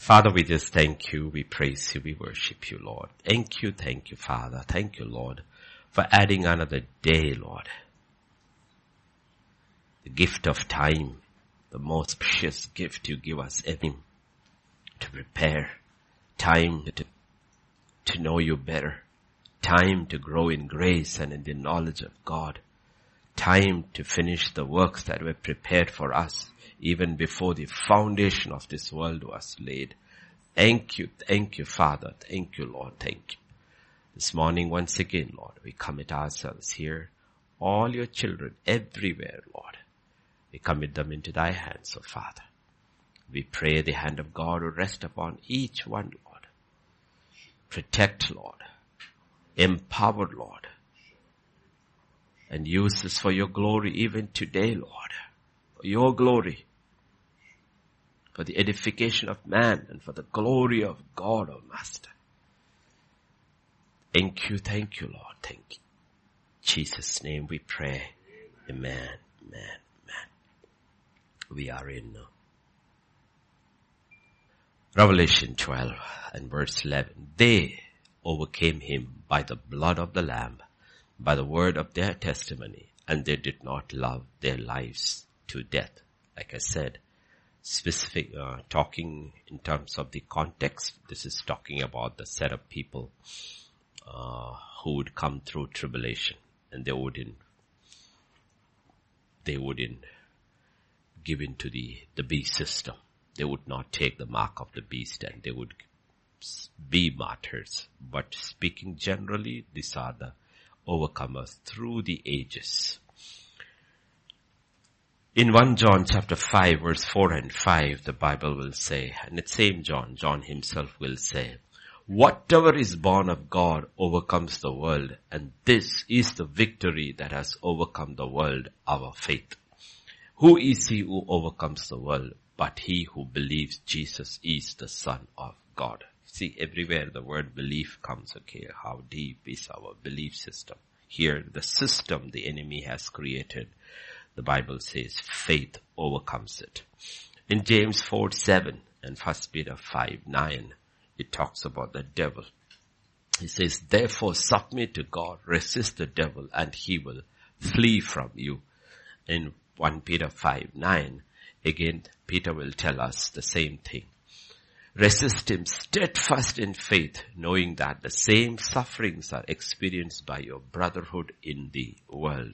Father, we just thank you, we praise you, we worship you, Lord. Thank you, Father. Thank you, Lord, for adding another day, Lord. The gift of time, the most precious gift you give us every to prepare, time to know you better, time to grow in grace and in the knowledge of God, time to finish the works that were prepared for us even before the foundation of this world was laid. Thank you, Father. Thank you, Lord. Thank you. This morning, once again, Lord, we commit ourselves here, all your children everywhere, Lord. We commit them into thy hands, O Father. We pray the hand of God will rest upon each one, Lord. Protect, Lord. Empower, Lord. And use this for your glory even today, Lord. For your glory. For the edification of man and for the glory of God, O Master. Thank you, Lord. Thank you. In Jesus' name we pray. Amen. Amen. We are in Revelation 12 and verse 11. They overcame him by the blood of the Lamb, by the word of their testimony, and they did not love their lives to death. Like I said, specific, talking in terms of the context, this is talking about the set of people who would come through tribulation, and they wouldn't give in to the beast system. They would not take the mark of the beast and they would be martyrs. But speaking generally, these are the overcomers through the ages. In 1 John chapter 5 verse 4 and 5, the Bible will say, and it's same John himself will say, whatever is born of God overcomes the world, and this is the victory that has overcome the world, our faith. Who is he who overcomes the world but he who believes Jesus is the Son of God? See, everywhere the word belief comes, okay, how deep is our belief system? Here, the system the enemy has created, the Bible says faith overcomes it. In James 4:7 and 1 Peter 5:9, it talks about the devil. He says, therefore submit to God, resist the devil, and he will flee from you. In 1 Peter 5:9, again, Peter will tell us the same thing. Resist him steadfast in faith, knowing that the same sufferings are experienced by your brotherhood in the world.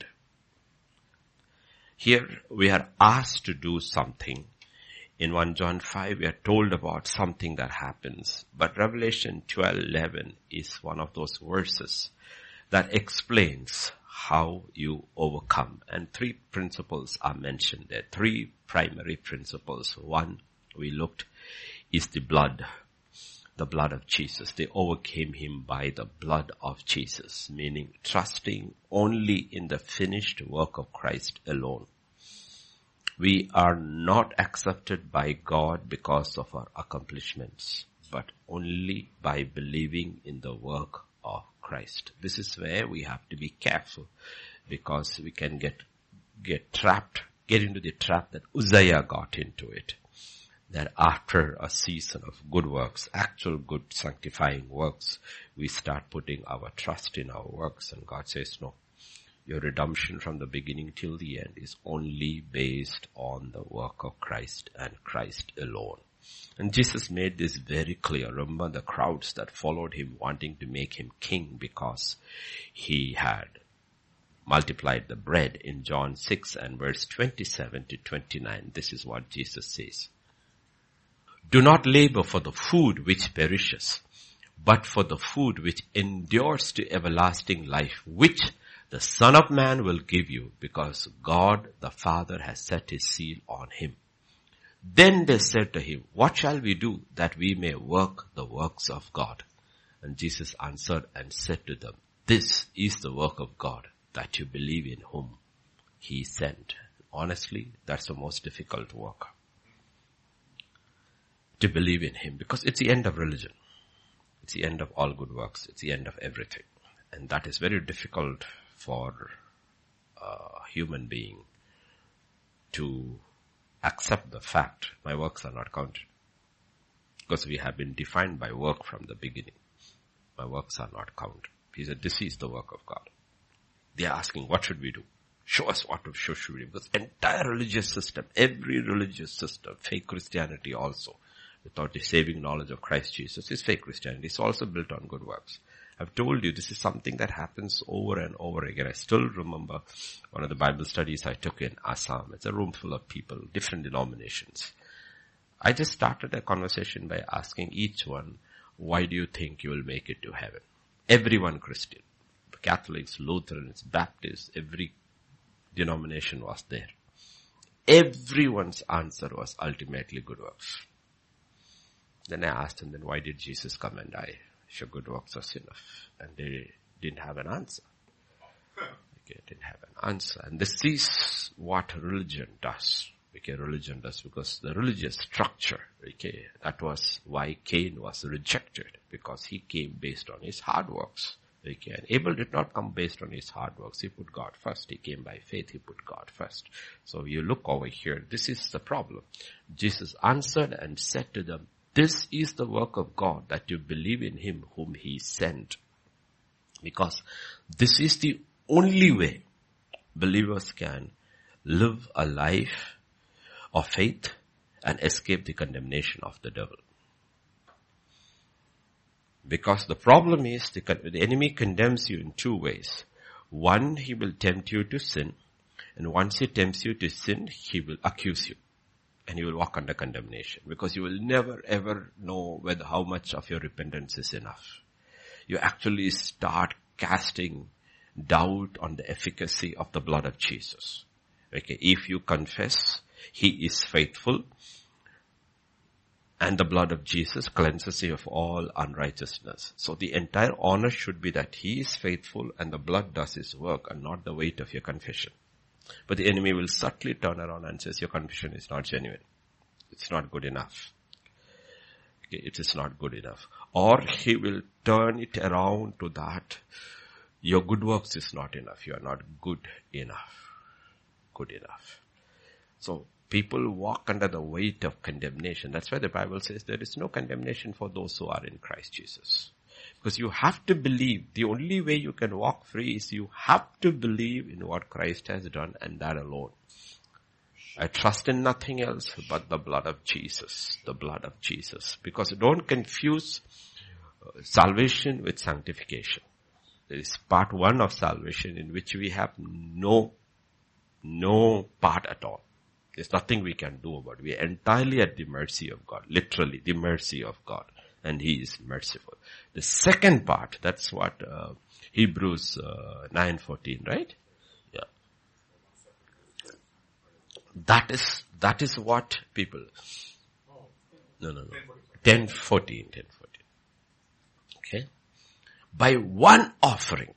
Here we are asked to do something. In 1 John 5, we are told about something that happens. But Revelation 12:11 is one of those verses that explains how you overcome. And three principles are mentioned there. Three primary principles. One, we looked, is the blood of Jesus. They overcame him by the blood of Jesus, meaning trusting only in the finished work of Christ alone. We are not accepted by God because of our accomplishments, but only by believing in the work of Christ. This is where we have to be careful, because we can get into the trap that Uzziah got into it. That after a season of good works, actual good sanctifying works, we start putting our trust in our works, and God says, no, your redemption from the beginning till the end is only based on the work of Christ and Christ alone. And Jesus made this very clear. Remember the crowds that followed him wanting to make him king because he had multiplied the bread. In John 6 and verse 27 to 29, this is what Jesus says. Do not labor for the food which perishes, but for the food which endures to everlasting life, which the Son of Man will give you, because God the Father has set his seal on him. Then they said to him, what shall we do that we may work the works of God? And Jesus answered and said to them, this is the work of God, that you believe in whom he sent. Honestly, that's the most difficult work. To believe in him, because it's the end of religion. It's the end of all good works. It's the end of everything. And that is very difficult for a human being to accept the fact my works are not counted. Because we have been defined by work from the beginning. My works are not counted. He said, this is the work of God. They are asking, what should we do? Show us what should we do. Because entire religious system, every religious system, fake Christianity also, without the saving knowledge of Christ Jesus, is fake Christianity. It's also built on good works. I've told you this is something that happens over and over again. I still remember one of the Bible studies I took in Assam. It's a room full of people, different denominations. I just started a conversation by asking each one, why do you think you will make it to heaven? Everyone Christian. Catholics, Lutherans, Baptists, every denomination was there. Everyone's answer was ultimately good works. Then I asked them, then why did Jesus come and die? Sure, good works was enough. And they didn't have an answer. Okay, didn't have an answer. And this is what religion does. Okay, religion does, because the religious structure, okay, that was why Cain was rejected, because he came based on his hard works. Okay, and Abel did not come based on his hard works. He put God first. He came by faith. He put God first. So you look over here. This is the problem. Jesus answered and said to them, this is the work of God, that you believe in him whom he sent. Because this is the only way believers can live a life of faith and escape the condemnation of the devil. Because the problem is the enemy condemns you in two ways. One, he will tempt you to sin. And once he tempts you to sin, he will accuse you. And you will walk under condemnation. Because you will never ever know how much of your repentance is enough. You actually start casting doubt on the efficacy of the blood of Jesus. Okay, if you confess, he is faithful, and the blood of Jesus cleanses you of all unrighteousness. So the entire honor should be that he is faithful and the blood does his work, and not the weight of your confession. But the enemy will subtly turn around and says your confession is not genuine. It's not good enough. Okay, it is not good enough. Or he will turn it around to that your good works is not enough. You are not good enough. Good enough. So people walk under the weight of condemnation. That's why the Bible says there is no condemnation for those who are in Christ Jesus. Because you have to believe. The only way you can walk free is you have to believe in what Christ has done, and that alone. I trust in nothing else but the blood of Jesus. The blood of Jesus. Because don't confuse salvation with sanctification. There is part one of salvation in which we have no part at all. There's nothing we can do about it. We are entirely at the mercy of God. Literally, the mercy of God. And he is merciful. The second part, that's what Hebrews 9:14, right? Yeah. That is what people... No. 10:14. Okay? By one offering,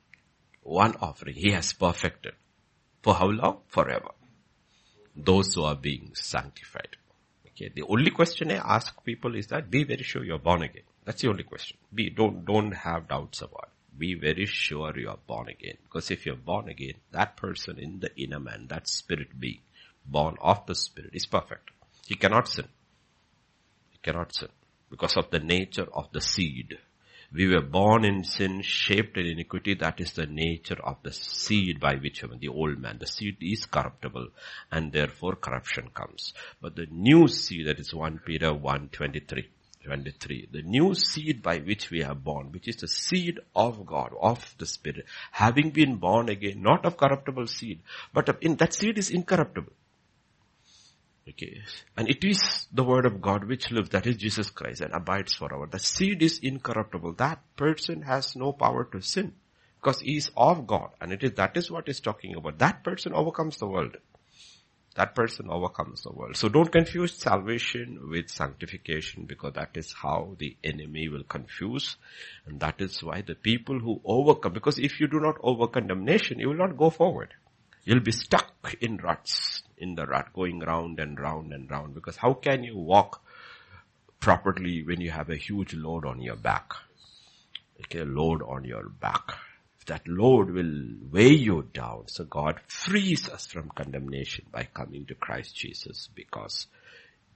he has perfected. For how long? Forever. Those who are being sanctified. Okay. The only question I ask people is that be very sure you're born again. That's the only question. Don't have doubts about it. Be very sure you are born again. Because if you're born again, that person in the inner man, that spirit being, born of the Spirit, is perfect. He cannot sin. He cannot sin. Because of the nature of the seed. We were born in sin, shaped in iniquity. That is the nature of the seed by which the old man. The seed is corruptible, and therefore corruption comes. But the new seed, that is 1 Peter 1:23. The new seed by which we are born, which is the seed of God, of the Spirit, having been born again, not of corruptible seed, but that seed is incorruptible. Okay. And it is the word of God which lives, that is Jesus Christ, and abides forever. The seed is incorruptible. That person has no power to sin because he is of God. And that is what he's talking about. That person overcomes the world. That person overcomes the world. So don't confuse salvation with sanctification, because that is how the enemy will confuse. And that is why the people who overcome, because if you do not overcome condemnation, you will not go forward. You'll be stuck in ruts, in the rut, going round and round and round. Because how can you walk properly when you have a huge load on your back? Okay, load on your back. That load will weigh you down. So God frees us from condemnation by coming to Christ Jesus, because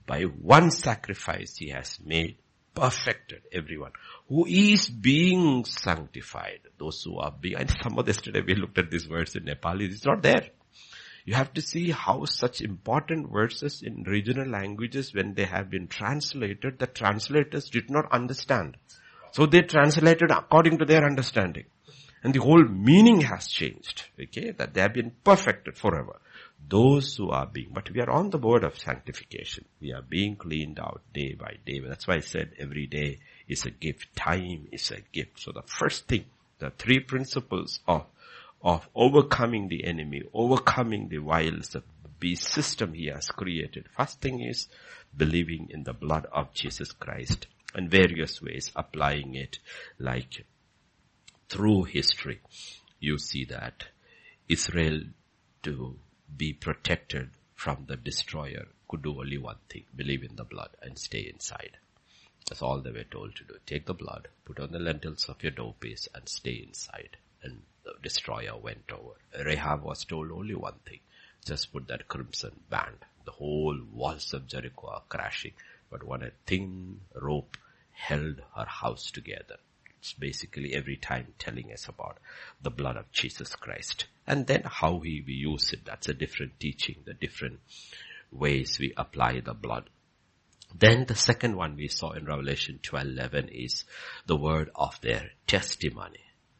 By one sacrifice he has made perfected everyone who is being sanctified. Those who are being, and some of yesterday we looked at these words in Nepali, it's not there. You have to see how such important verses in regional languages, when they have been translated, the translators did not understand. So they translated according to their understanding. And the whole meaning has changed. Okay, that they have been perfected forever. Those who are being, but we are on the board of sanctification. We are being cleaned out day by day. That's why I said every day is a gift. Time is a gift. So the first thing, the three principles of overcoming the enemy, overcoming the wiles, the beast system he has created. First thing is believing in the blood of Jesus Christ and various ways applying it, like through history. You see that Israel, to be protected from the destroyer, could do only one thing: believe in the blood and stay inside. That's all they were told to do. Take the blood, put on the lentils of your doorpiece and stay inside. And the destroyer went over. Rahab was told only one thing: just put that crimson band. The whole walls of Jericho are crashing, but when a thin rope held her house together. It's basically every time telling us about the blood of Jesus Christ. And then how we use it, that's a different teaching, the different ways we apply the blood. Then the second one we saw in Revelation 12:11 is the word of their testimony,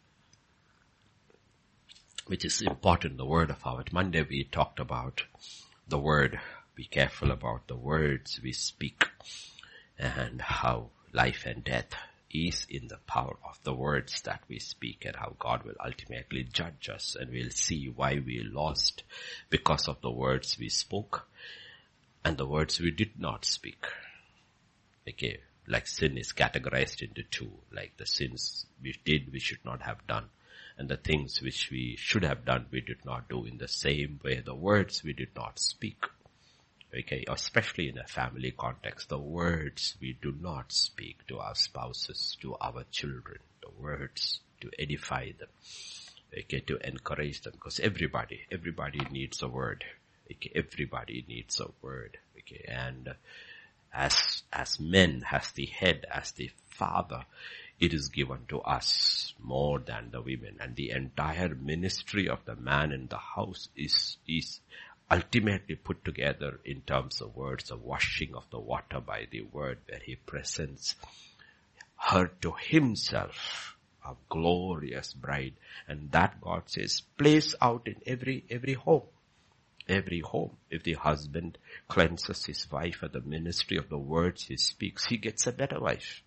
which is important, the word of our. Monday we talked about the word. Be careful about the words we speak and how life and death is in the power of the words that we speak, and how God will ultimately judge us, and we'll see why we lost because of the words we spoke and the words we did not speak. Okay, like sin is categorized into two, like the sins we did we should not have done, and the things which we should have done we did not do. In the same way, the words we did not speak. Okay, especially in a family context, the words we do not speak to our spouses, to our children, the words to edify them, okay, to encourage them, because everybody needs a word. Okay, everybody needs a word. Okay, and as men, as the head, as the father, it is given to us more than the women, and the entire ministry of the man in the house is ultimately put together in terms of words, a washing of the water by the word, where he presents her to himself, a glorious bride. And that God says plays out in every home. Every home. If the husband cleanses his wife at the ministry of the words he speaks, he gets a better wife.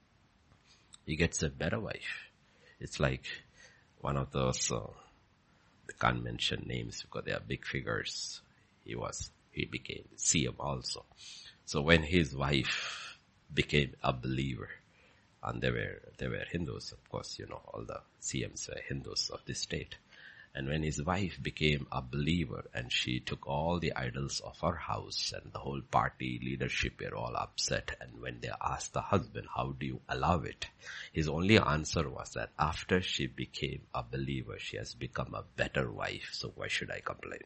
He gets a better wife. It's like one of those, I can't mention names because they are big figures. He became CM also. So when his wife became a believer, and they were Hindus, of course, all the CMs were Hindus of this state. And when his wife became a believer and she took all the idols of her house, and the whole party leadership were all upset, and when they asked the husband, how do you allow it? His only answer was that after she became a believer, she has become a better wife, so why should I complain?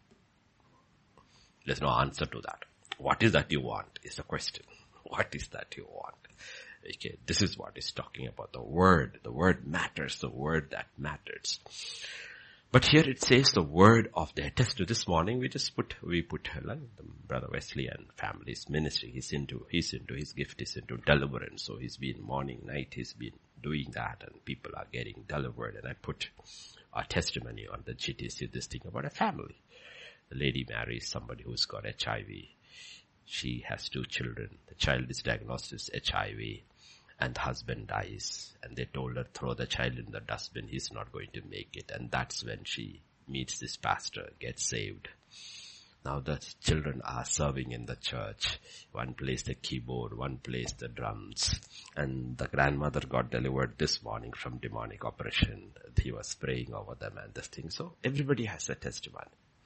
There's no answer to that. What is that you want is the question. What is that you want? Okay, this is what he's talking about. The word matters, the word that matters. But here it says the word of their testimony. This morning we put Brother Wesley and family's ministry. He's into his gift is into deliverance. So he's been morning, night, he's been doing that, and people are getting delivered. And I put a testimony on the GTC, this thing about a family. The lady marries somebody who's got HIV. She has 2 children. The child is diagnosed with HIV. And the husband dies, and they told her, throw the child in the dustbin, he's not going to make it. And that's when she meets this pastor, gets saved. Now the children are serving in the church. One plays the keyboard, one plays the drums. And the grandmother got delivered this morning from demonic oppression. He was praying over them and this thing. So everybody has a testimony.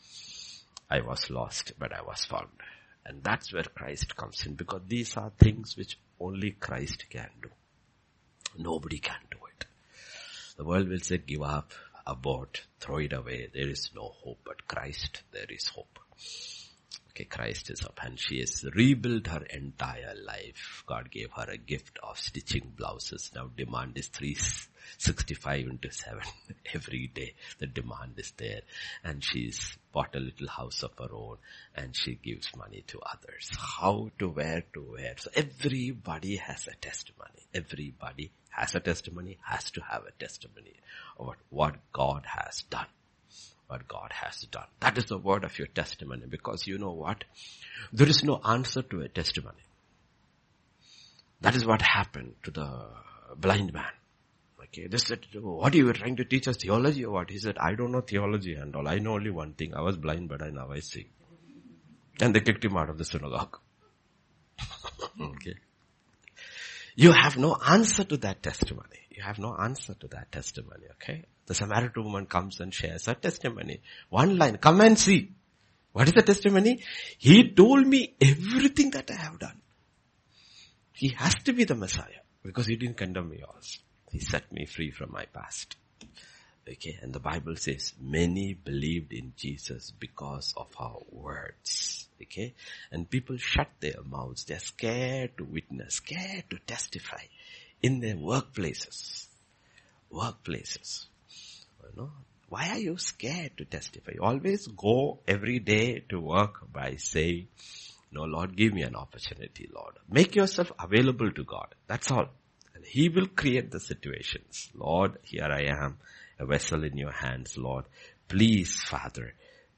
I was lost, but I was found. And that's where Christ comes in, because these are things which only Christ can do. Nobody can do it. The world will say, give up, abort, throw it away. There is no hope. But Christ, there is hope. Okay, Christ is up and she has rebuilt her entire life. God gave her a gift of stitching blouses. Now demand is 365 into 7 every day. The demand is there. And she's bought a little house of her own and she gives money to others. How to wear to wear. So everybody has a testimony. Everybody has a testimony, has to have a testimony about what God has done. What God has done. That is the word of your testimony, because you know what? There is no answer to a testimony. That is what happened to the blind man. Okay, they said, what are you trying to teach us, theology or what? He said, I don't know theology and all. I know only one thing. I was blind, but now I see. And they kicked him out of the synagogue. Okay. You have no answer to that testimony. You have no answer to that testimony, okay? The Samaritan woman comes and shares her testimony. One line, come and see. What is the testimony? He told me everything that I have done. He has to be the Messiah because he didn't condemn me also. He set me free from my past. Okay, and the Bible says many believed in Jesus because of her words. Okay, and people shut their mouths. They're scared to witness, scared to testify in their workplaces. Workplaces. You know, why are you scared to testify? Always go every day to work by saying, no, Lord, give me an opportunity, Lord. Make yourself available to God. That's all. And He will create the situations. Lord, here I am, a vessel in your hands, Lord. Please, Father,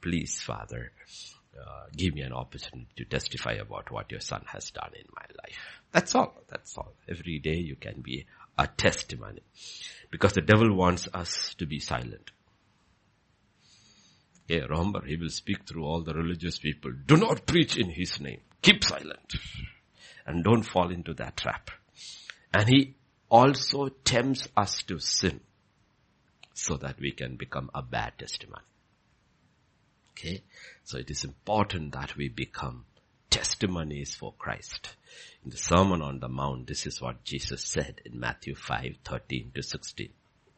give me an opportunity to testify about what your Son has done in my life. That's all. That's all. Every day you can be a testimony. Because the devil wants us to be silent. Okay, remember, he will speak through all the religious people. Do not preach in his name. Keep silent. And don't fall into that trap. And he also tempts us to sin so that we can become a bad testimony. Okay, so it is important that we become testimonies for Christ. In the Sermon on the Mount, this is what Jesus said in Matthew 5:13-16.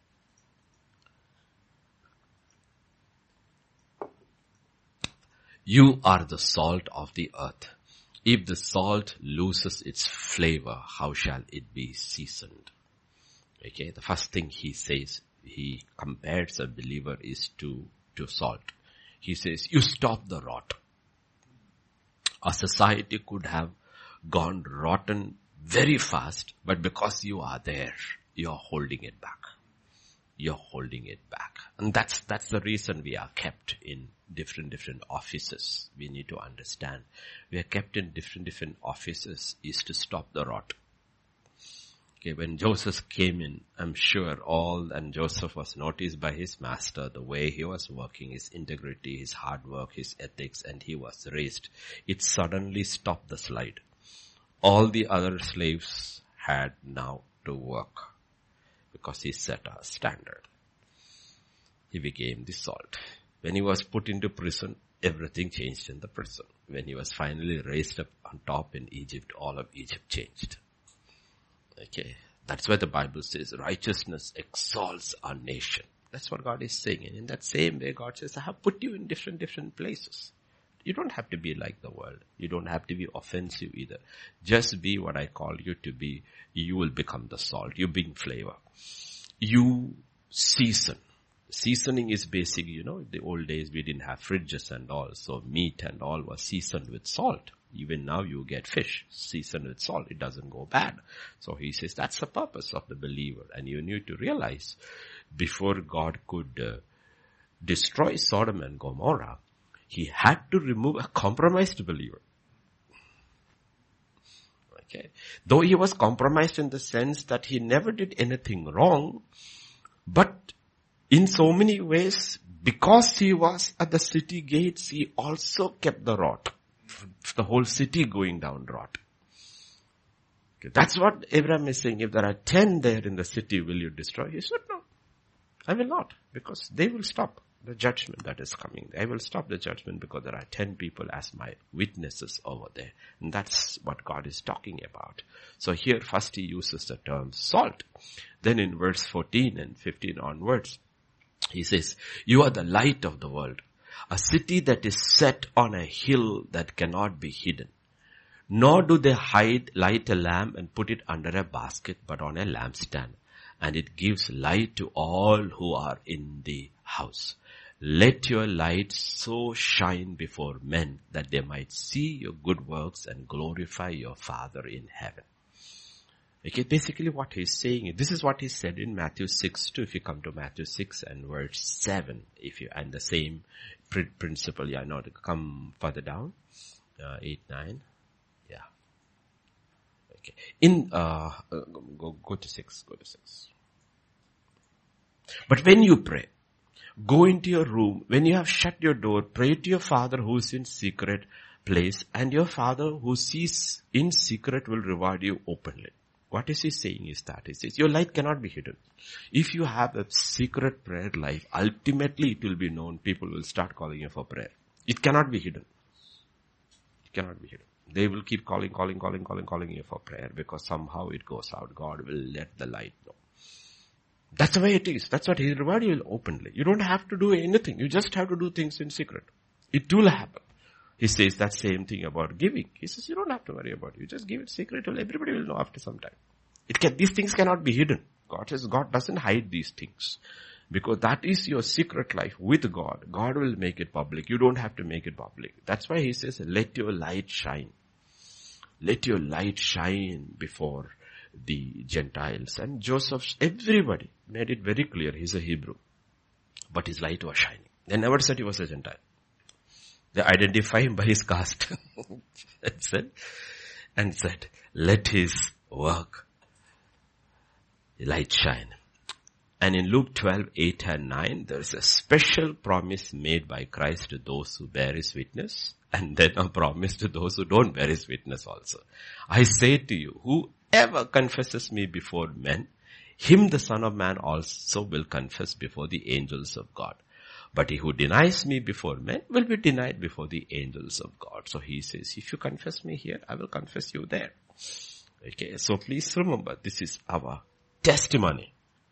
You are the salt of the earth. If the salt loses its flavor, how shall it be seasoned? Okay, the first thing he says, he compares a believer is to salt. He says, you stop the rot. A society could have gone rotten very fast, but because you are there, you are holding it back. You're holding it back. And that's the reason we are kept in different offices. We need to understand. We are kept in different offices is to stop the rot. Okay, when Joseph came in, I'm sure and Joseph was noticed by his master, the way he was working, his integrity, his hard work, his ethics, and he was raised. It suddenly stopped the slide. All the other slaves had now to work because he set a standard. He became the salt. When he was put into prison, everything changed in the prison. When he was finally raised up on top in Egypt, all of Egypt changed. Okay, that's why the Bible says righteousness exalts our nation. That's what God is saying. And in that same way, God says, I have put you in different places. You don't have to be like the world. You don't have to be offensive either. Just be what I call you to be. You will become the salt. You bring flavor. You season. Seasoning is basic, in the old days we didn't have fridges and all. So meat and all was seasoned with salt. Even now you get fish seasoned with salt. It doesn't go bad. So he says that's the purpose of the believer. And you need to realize before God could destroy Sodom and Gomorrah, he had to remove a compromised believer. Okay. Though he was compromised in the sense that he never did anything wrong, but in so many ways, because he was at the city gates, he also kept the rot. The whole city going down rot. Okay, that's what Abraham is saying. If there are 10 there in the city, will you destroy? He said, no, I will not, because they will stop the judgment that is coming. I will stop the judgment because there are 10 people as my witnesses over there. And that's what God is talking about. So here first he uses the term salt. Then in verse 14 and 15 onwards, he says, you are the light of the world. A city that is set on a hill that cannot be hidden. Nor do they light a lamp and put it under a basket, but on a lampstand. And it gives light to all who are in the house. Let your light so shine before men that they might see your good works and glorify your Father in heaven. Okay, basically what he's saying, this is what he said in Matthew 6 too. If you come to Matthew 6 and verse 7, and the same principle, now to come further down, 8, 9, yeah. Okay, go to 6, But when you pray, go into your room. When you have shut your door, pray to your Father who is in secret place, and your Father who sees in secret will reward you openly. What is he saying is that? He says, your light cannot be hidden. If you have a secret prayer life, ultimately it will be known. People will start calling you for prayer. It cannot be hidden. It cannot be hidden. They will keep calling you for prayer because somehow it goes out. God will let the light know. That's the way it is. That's what he will reward you openly. You don't have to do anything. You just have to do things in secret. It will happen. He says that same thing about giving. He says you don't have to worry about it. You just give it secretly. Everybody will know after some time. These things cannot be hidden. God says God doesn't hide these things. Because that is your secret life with God. God will make it public. You don't have to make it public. That's why he says, let your light shine. Let your light shine before the Gentiles. And Joseph, everybody made it very clear. He's a Hebrew. But his light was shining. They never said he was a Gentile. They identify him by his caste. and said, let his work, light shine. And in Luke 12, 8 and 9, there is a special promise made by Christ to those who bear his witness, and then a promise to those who don't bear his witness also. I say to you, whoever confesses me before men, him the Son of Man also will confess before the angels of God. But he who denies me before men will be denied before the angels of God. So he says, if you confess me here, I will confess you there. Okay, so please remember, this is our testimony.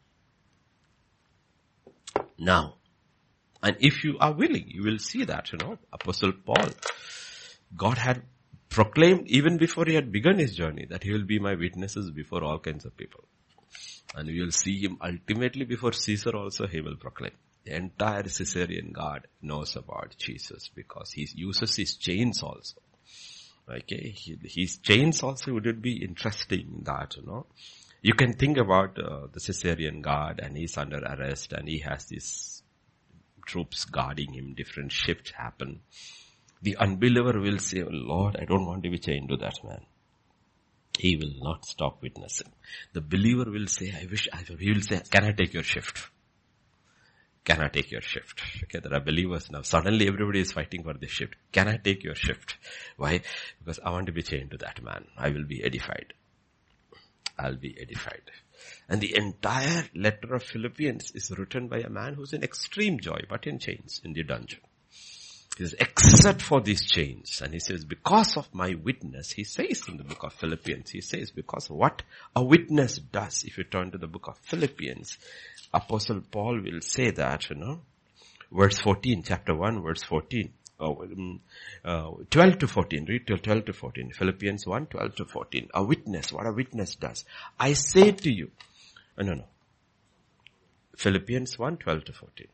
Now, and if you are willing, you will see that, Apostle Paul, God had proclaimed even before he had begun his journey that he will be my witnesses before all kinds of people. And we will see him ultimately before Caesar also he will proclaim. The entire Caesarean guard knows about Jesus because he uses his chains also. Okay, his chains also would be interesting that, You can think about the Caesarean guard and he's under arrest and he has these troops guarding him, different shifts happen. The unbeliever will say, oh Lord, I don't want to be chained to that man. He will not stop witnessing. The believer will say, he will say, can I take your shift? Can I take your shift? Okay, there are believers now. Suddenly everybody is fighting for this shift. Can I take your shift? Why? Because I want to be chained to that man. I will be edified. I'll be edified. And the entire letter of Philippians is written by a man who's in extreme joy, but in chains, in the dungeon. He says, except for these chains. And he says, because of my witness, he says in the book of Philippians, he says, because what a witness does, if you turn to the book of Philippians, Apostle Paul will say that, verse 14, chapter 1, verse 14. 12 to 14, read till 12 to 14. Philippians 1, 12 to 14. A witness, what a witness does. I say to you, no. Philippians 1, 12 to 14.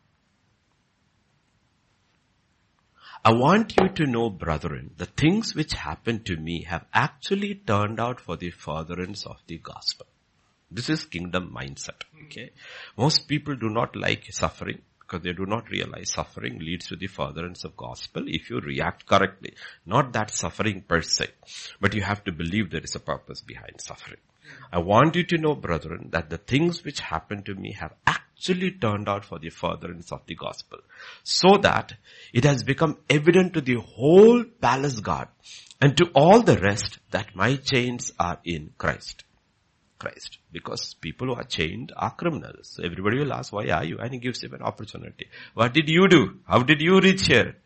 I want you to know, brethren, the things which happened to me have actually turned out for the furtherance of the gospel. This is kingdom mindset, okay? Most people do not like suffering because they do not realize suffering leads to the furtherance of gospel if you react correctly. Not that suffering per se, but you have to believe there is a purpose behind suffering. I want you to know, brethren, that the things which happened to me have actually turned out for the furtherance of the gospel, so that it has become evident to the whole palace guard and to all the rest that my chains are in Christ. Because people who are chained are criminals. So everybody will ask, why are you? And he gives him an opportunity. What did you do? How did you reach here?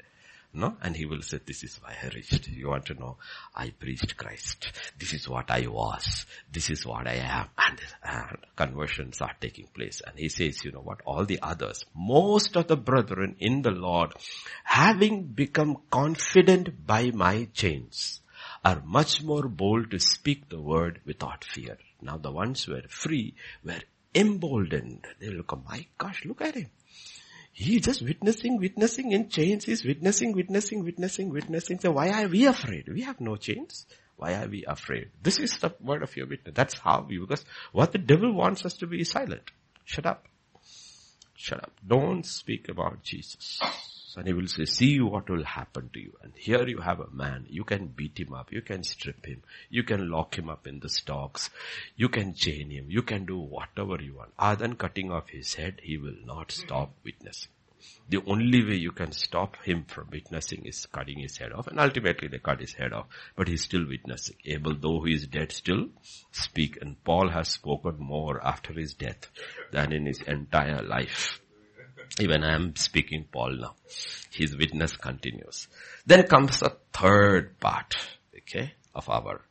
No? And he will say, this is why I reached. You want to know? I preached Christ. This is what I was. This is what I am. And conversions are taking place. And he says, you know what? All the others, most of the brethren in the Lord, having become confident by my chains, are much more bold to speak the word without fear. Now the ones who were free were emboldened. They look, oh my gosh, look at him. He's just witnessing in chains. He's witnessing. So why are we afraid? We have no chains. Why are we afraid? This is the word of your witness. That's how we, because what the devil wants us to be is silent. Shut up. Don't speak about Jesus. And he will say, see what will happen to you. And here you have a man. You can beat him up. You can strip him. You can lock him up in the stocks. You can chain him. You can do whatever you want. Other than cutting off his head, he will not stop witnessing. The only way you can stop him from witnessing is cutting his head off. And ultimately they cut his head off. But he's still witnessing. Able, though he is dead, still speak. And Paul has spoken more after his death than in his entire life. Even I am speaking Paul now. His witness continues. Then comes the third part, okay, of our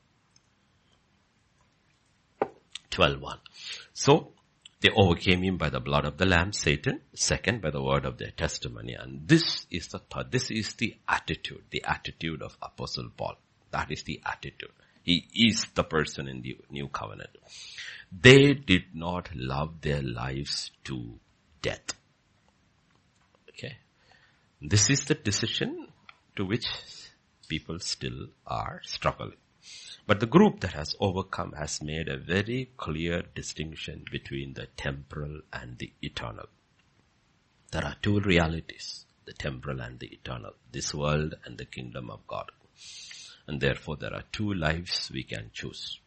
12:1. So, they overcame him by the blood of the Lamb, Satan. Second, by the word of their testimony. And this is the third. This is the attitude of Apostle Paul. That is the attitude. He is the person in the new covenant. They did not love their lives to death. Okay. This is the decision to which people still are struggling. But the group that has overcome has made a very clear distinction between the temporal and the eternal. There are two realities, the temporal and the eternal, this world and the kingdom of God. And therefore there are two lives we can choose.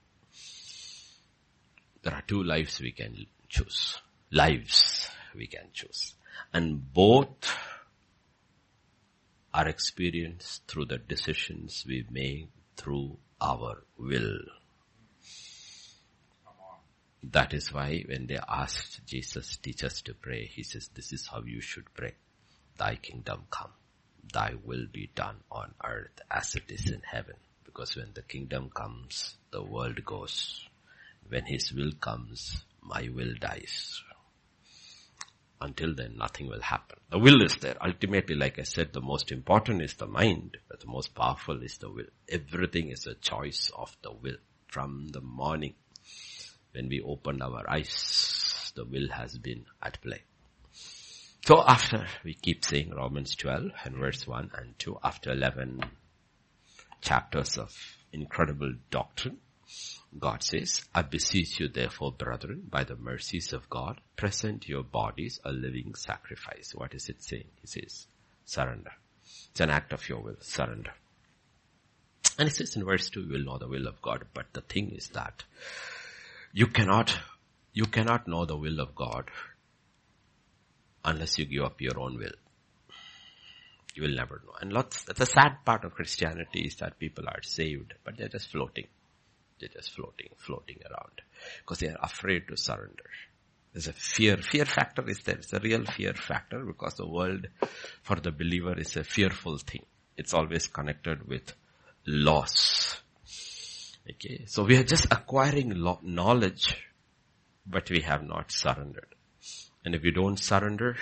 And both are experienced through the decisions we make through our will. That is why when they asked Jesus, teach us to pray, he says, this is how you should pray. Thy kingdom come, thy will be done on earth as it is in heaven. Because when the kingdom comes, the world goes. When his will comes, my will dies. Until then, nothing will happen. The will is there. Ultimately, like I said, the most important is the mind, but the most powerful is the will. Everything is a choice of the will. From the morning, when we opened our eyes, the will has been at play. So after we keep saying Romans 12 and verse 1 and 2, after 11 chapters of incredible doctrine, God says, I beseech you therefore, brethren, by the mercies of God, present your bodies a living sacrifice. What is it saying? He says, surrender. It's an act of your will, surrender. And it says in verse 2, you will know the will of God. But the thing is that you cannot know the will of God unless you give up your own will. You will never know. And the sad part of Christianity is that people are saved, but they're just floating. They're just floating around. Because they are afraid to surrender. There's a fear factor is there. It's a real fear factor because the world for the believer is a fearful thing. It's always connected with loss. Okay, so we are just acquiring knowledge, but we have not surrendered. And if we don't surrender,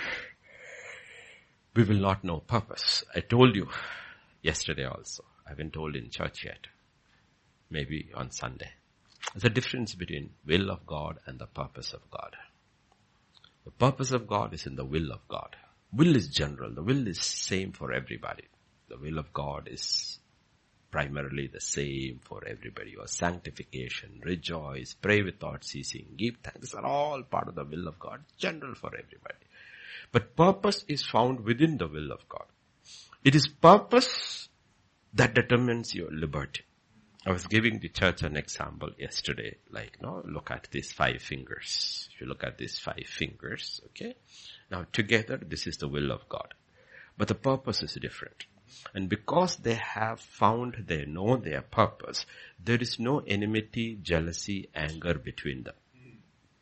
we will not know purpose. I told you yesterday also. I haven't told in church yet. Maybe on Sunday. There's a difference between will of God and the purpose of God. The purpose of God is in the will of God. Will is general. The will is same for everybody. The will of God is primarily the same for everybody. Your sanctification, rejoice, pray without ceasing, give thanks. These are all part of the will of God. General for everybody. But purpose is found within the will of God. It is purpose that determines your liberty. I was giving the church an example yesterday, look at these 5 fingers. If you look at these 5 fingers, okay? Now together, this is the will of God. But the purpose is different. And because they know their purpose, there is no enmity, jealousy, anger between them.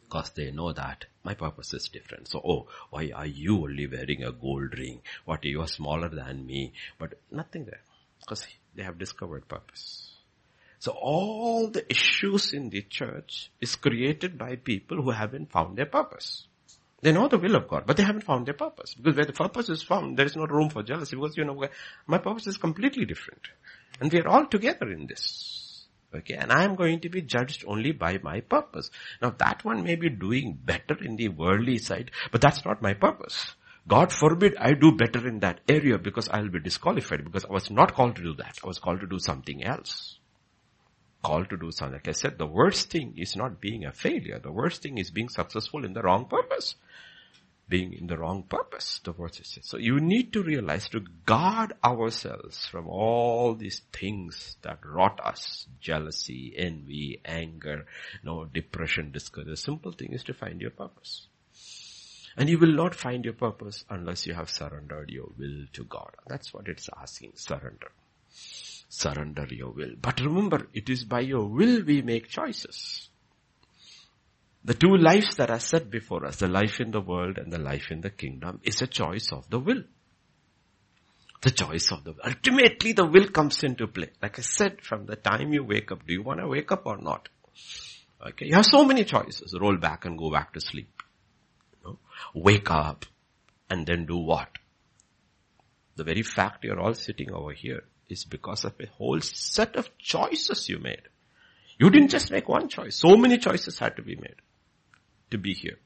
Because they know that my purpose is different. So, why are you only wearing a gold ring? What, you are smaller than me? But nothing there. Because they have discovered purpose. So all the issues in the church is created by people who haven't found their purpose. They know the will of God, but they haven't found their purpose. Because where the purpose is found, there is no room for jealousy. Because my purpose is completely different. And we are all together in this. Okay, and I am going to be judged only by my purpose. Now that one may be doing better in the worldly side, but that's not my purpose. God forbid I do better in that area because I'll be disqualified, because I was not called to do that. I was called to do something else. Called to do something. Like I said, the worst thing is not being a failure. The worst thing is being successful in the wrong purpose. Being in the wrong purpose, the word says. So you need to realize to guard ourselves from all these things that rot us. Jealousy, envy, anger, depression, discouragement. The simple thing is to find your purpose. And you will not find your purpose unless you have surrendered your will to God. That's what it's asking, surrender. Surrender your will. But remember, it is by your will we make choices. The two lives that are set before us, the life in the world and the life in the kingdom, is a choice of the will. The choice of the will. Ultimately, the will comes into play. Like I said, from the time you wake up, do you want to wake up or not? Okay, you have so many choices. Roll back and go back to sleep. Wake up and then do what? The very fact you're all sitting over here is because of a whole set of choices you made. You didn't just make one choice. So many choices had to be made to be here.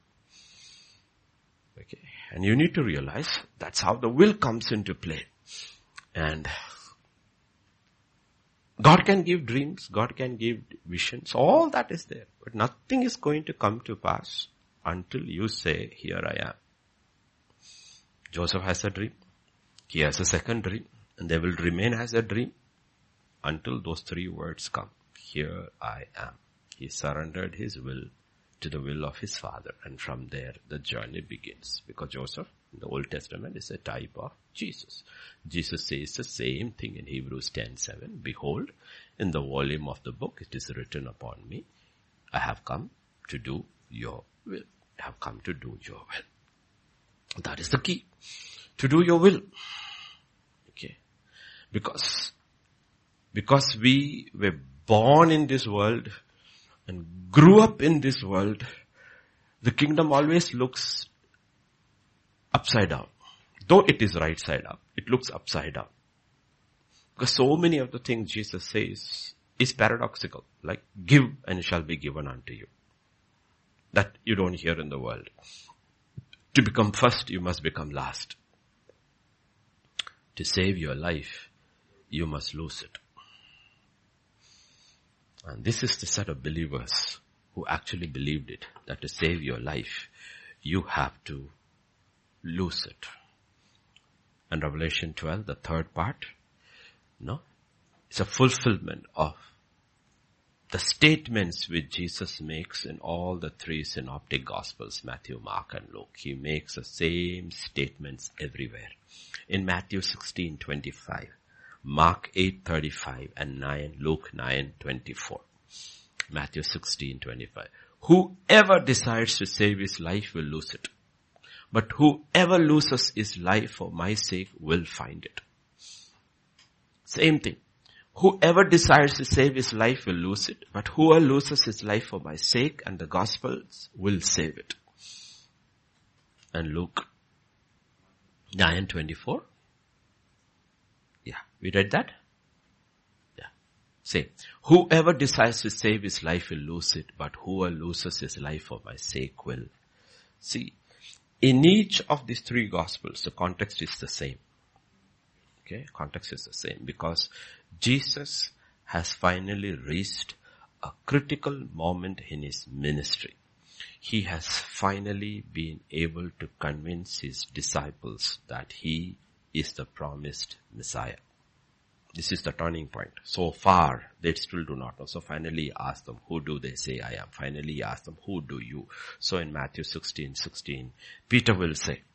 Okay. And you need to realize that's how the will comes into play. And God can give dreams. God can give visions. All that is there. But nothing is going to come to pass until you say, here I am. Joseph has a dream. He has a second dream. And they will remain as a dream until those three words come. Here I am. He surrendered his will to the will of his father. And from there, the journey begins. Because Joseph, in the Old Testament, is a type of Jesus. Jesus says the same thing in Hebrews 10:7. Behold, in the volume of the book, it is written upon me, I have come to do your will. I have come to do your will. That is the key. To do your will. Okay. Because we were born in this world and grew up in this world, the kingdom always looks upside down. Though it is right side up, it looks upside down. Because so many of the things Jesus says is paradoxical. Like, give and it shall be given unto you. That you don't hear in the world. To become first, you must become last. To save your life, you must lose it. And this is the set of believers who actually believed it, that to save your life, you have to lose it. And Revelation 12, the third part, it's a fulfillment of the statements which Jesus makes in all the three synoptic gospels, Matthew, Mark, and Luke. He makes the same statements everywhere. In Matthew 16:25, Mark 8:35 and 9, Luke 9:24. Matthew 16:25. Whoever decides to save his life will lose it. But whoever loses his life for my sake will find it. Same thing. Whoever decides to save his life will lose it. But whoever loses his life for my sake and the gospels will save it. And Luke 9:24. Yeah, we read that? Yeah. Say, whoever decides to save his life will lose it, but whoever loses his life for my sake will. See, in each of these three gospels, the context is the same. Okay, context is the same because Jesus has finally reached a critical moment in his ministry. He has finally been able to convince his disciples that he is the promised Messiah. This is the turning point. So far, they still do not know. So finally he asked them, who do they say I am? Finally he asked them, who do you? So in Matthew 16:16, Peter will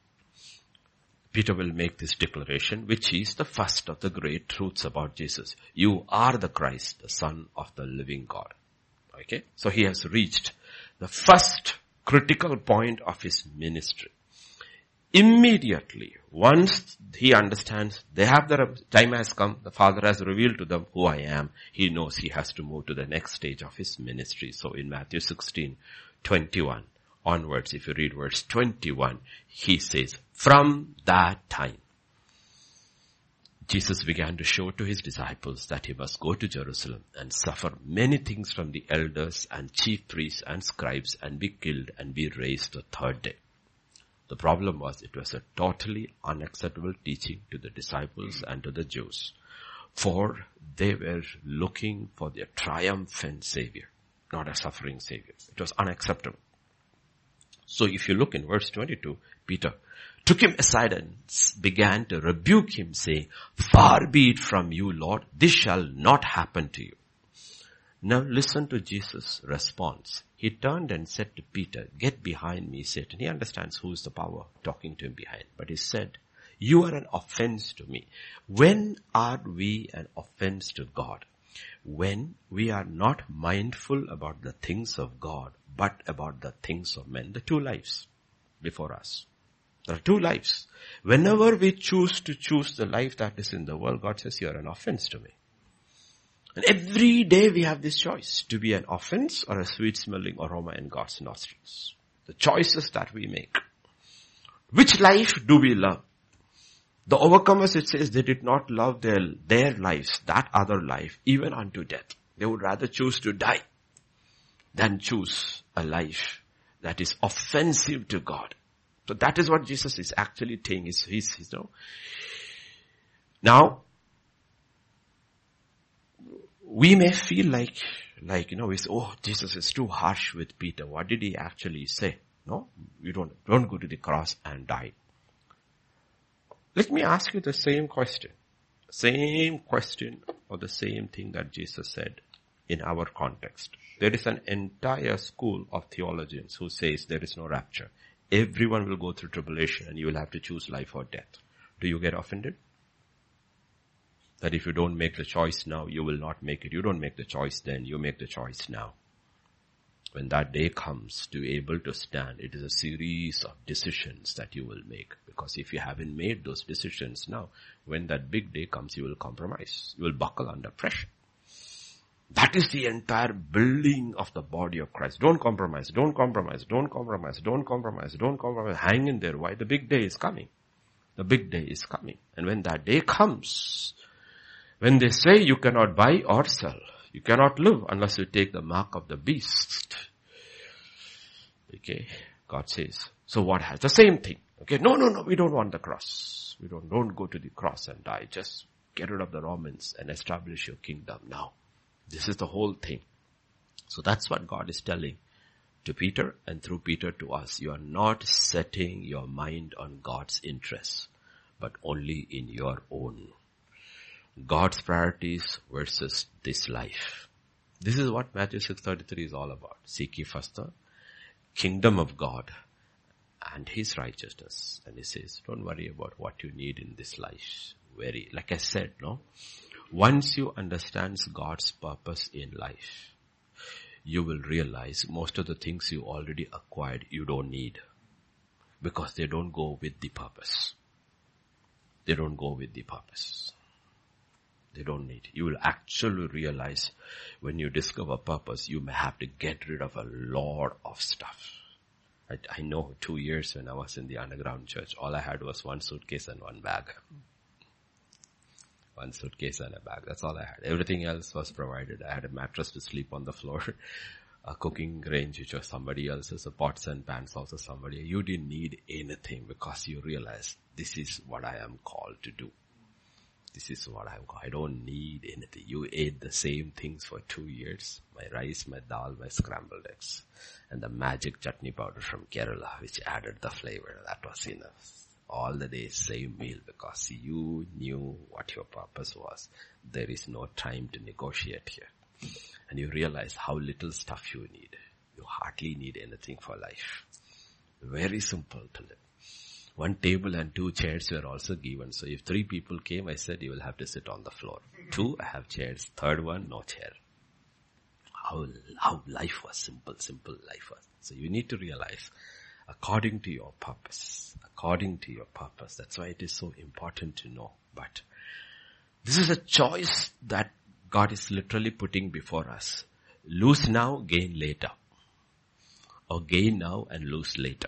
make this declaration, which is the first of the great truths about Jesus. You are the Christ, the Son of the living God. Okay? So he has reached the first critical point of his ministry. Immediately, once he understands time has come, the Father has revealed to them who I am, he knows he has to move to the next stage of his ministry. So in Matthew 16:21 onwards, if you read verse 21, he says, from that time, Jesus began to show to his disciples that he must go to Jerusalem and suffer many things from the elders and chief priests and scribes and be killed and be raised the third day. The problem was it was a totally unacceptable teaching to the disciples and to the Jews. For they were looking for their triumphant Savior, not a suffering Savior. It was unacceptable. So if you look in verse 22, Peter took him aside and began to rebuke him, saying, far be it from you, Lord, this shall not happen to you. Now listen to Jesus' response. He turned and said to Peter, get behind me, Satan. He understands who is the power talking to him behind. But he said, you are an offense to me. When are we an offense to God? When we are not mindful about the things of God, but about the things of men. The two lives before us. There are two lives. Whenever we choose the life that is in the world, God says, you are an offense to me. And every day we have this choice to be an offense or a sweet smelling aroma in God's nostrils. The choices that we make. Which life do we love? The overcomers, it says, they did not love their lives, that other life, even unto death. They would rather choose to die than choose a life that is offensive to God. So that is what Jesus is actually saying. Now, we may feel like, Jesus is too harsh with Peter. What did he actually say? No, you don't go to the cross and die. Let me ask you the same question. Same question or the same thing that Jesus said in our context. There is an entire school of theologians who says there is no rapture. Everyone will go through tribulation and you will have to choose life or death. Do you get offended? That if you don't make the choice now, you will not make it. You don't make the choice then, you make the choice now. When that day comes to be able to stand, it is a series of decisions that you will make. Because if you haven't made those decisions now, when that big day comes, you will compromise. You will buckle under pressure. That is the entire building of the body of Christ. Don't compromise, don't compromise, don't compromise, don't compromise, don't compromise. Hang in there. Why? The big day is coming. The big day is coming. And when that day comes, when they say you cannot buy or sell, you cannot live unless you take the mark of the beast. Okay, God says. So what has the same thing? Okay, no, we don't want the cross. We don't go to the cross and die. Just get rid of the Romans and establish your kingdom now. This is the whole thing. So that's what God is telling to Peter and through Peter to us. You are not setting your mind on God's interests, but only in your own. God's priorities versus this life. This is what Matthew 6:33 is all about. Seek ye first the kingdom of God and his righteousness. And he says, don't worry about what you need in this life. Like I said, once you understand God's purpose in life, you will realize most of the things you already acquired, you don't need. Because they don't go with the purpose. They don't go with the purpose. They don't need. You will actually realize when you discover purpose, you may have to get rid of a lot of stuff. I know 2 years when I was in the underground church, all I had was one suitcase and one bag. One suitcase and a bag. That's all I had. Everything else was provided. I had a mattress to sleep on the floor, a cooking range which was somebody else's, a pots and pans also somebody. You didn't need anything because you realized this is what I am called to do. This is what I don't need anything. You ate the same things for 2 years. My rice, my dal, my scrambled eggs. And the magic chutney powder from Kerala, which added the flavor. That was enough. All the days, same meal, because you knew what your purpose was. There is no time to negotiate here. And you realize how little stuff you need. You hardly need anything for life. Very simple to live. 1 table and 2 chairs were also given. So if 3 people came, I said, you will have to sit on the floor. 2, I have chairs. 3rd one, no chair. how life was simple life was. So you need to realize, according to your purpose. That's why it is so important to know. But this is a choice that God is literally putting before us. Lose now, gain later. Or gain now and lose later.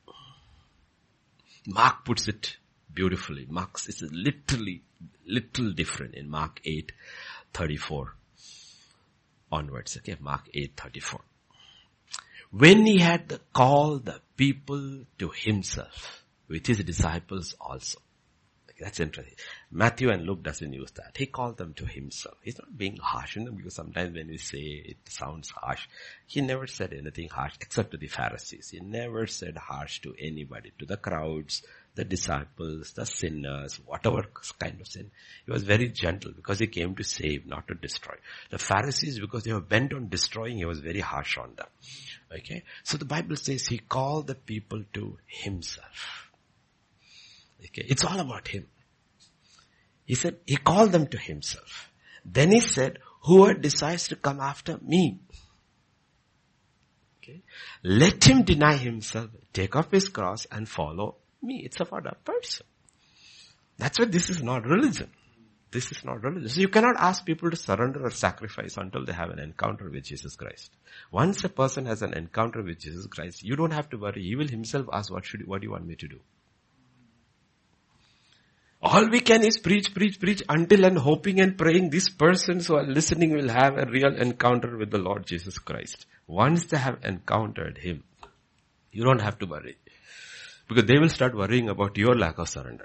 Mark puts it beautifully. Mark is little different in Mark 8:34 onwards. Okay, Mark 8:34. When he had called the people to himself with his disciples also. Okay, that's interesting. Matthew and Luke doesn't use that. He called them to himself. He's not being harsh on them, because sometimes when we say it sounds harsh. He never said anything harsh except to the Pharisees. He never said harsh to anybody, to the crowds, the disciples, the sinners, whatever kind of sin. He was very gentle because he came to save, not to destroy. The Pharisees, because they were bent on destroying, he was very harsh on them. Okay? So the Bible says he called the people to himself. Okay? It's all about him. He said, he called them to himself. Then he said, whoever decides to come after me, okay, let him deny himself, take up his cross and follow me. It's about a person. That's why this is not religion. This is not religion. So you cannot ask people to surrender or sacrifice until they have an encounter with Jesus Christ. Once a person has an encounter with Jesus Christ, you don't have to worry. He will himself ask, what do you want me to do? All we can is preach until and hoping and praying these persons who are listening will have a real encounter with the Lord Jesus Christ. Once they have encountered him, you don't have to worry. Because they will start worrying about your lack of surrender.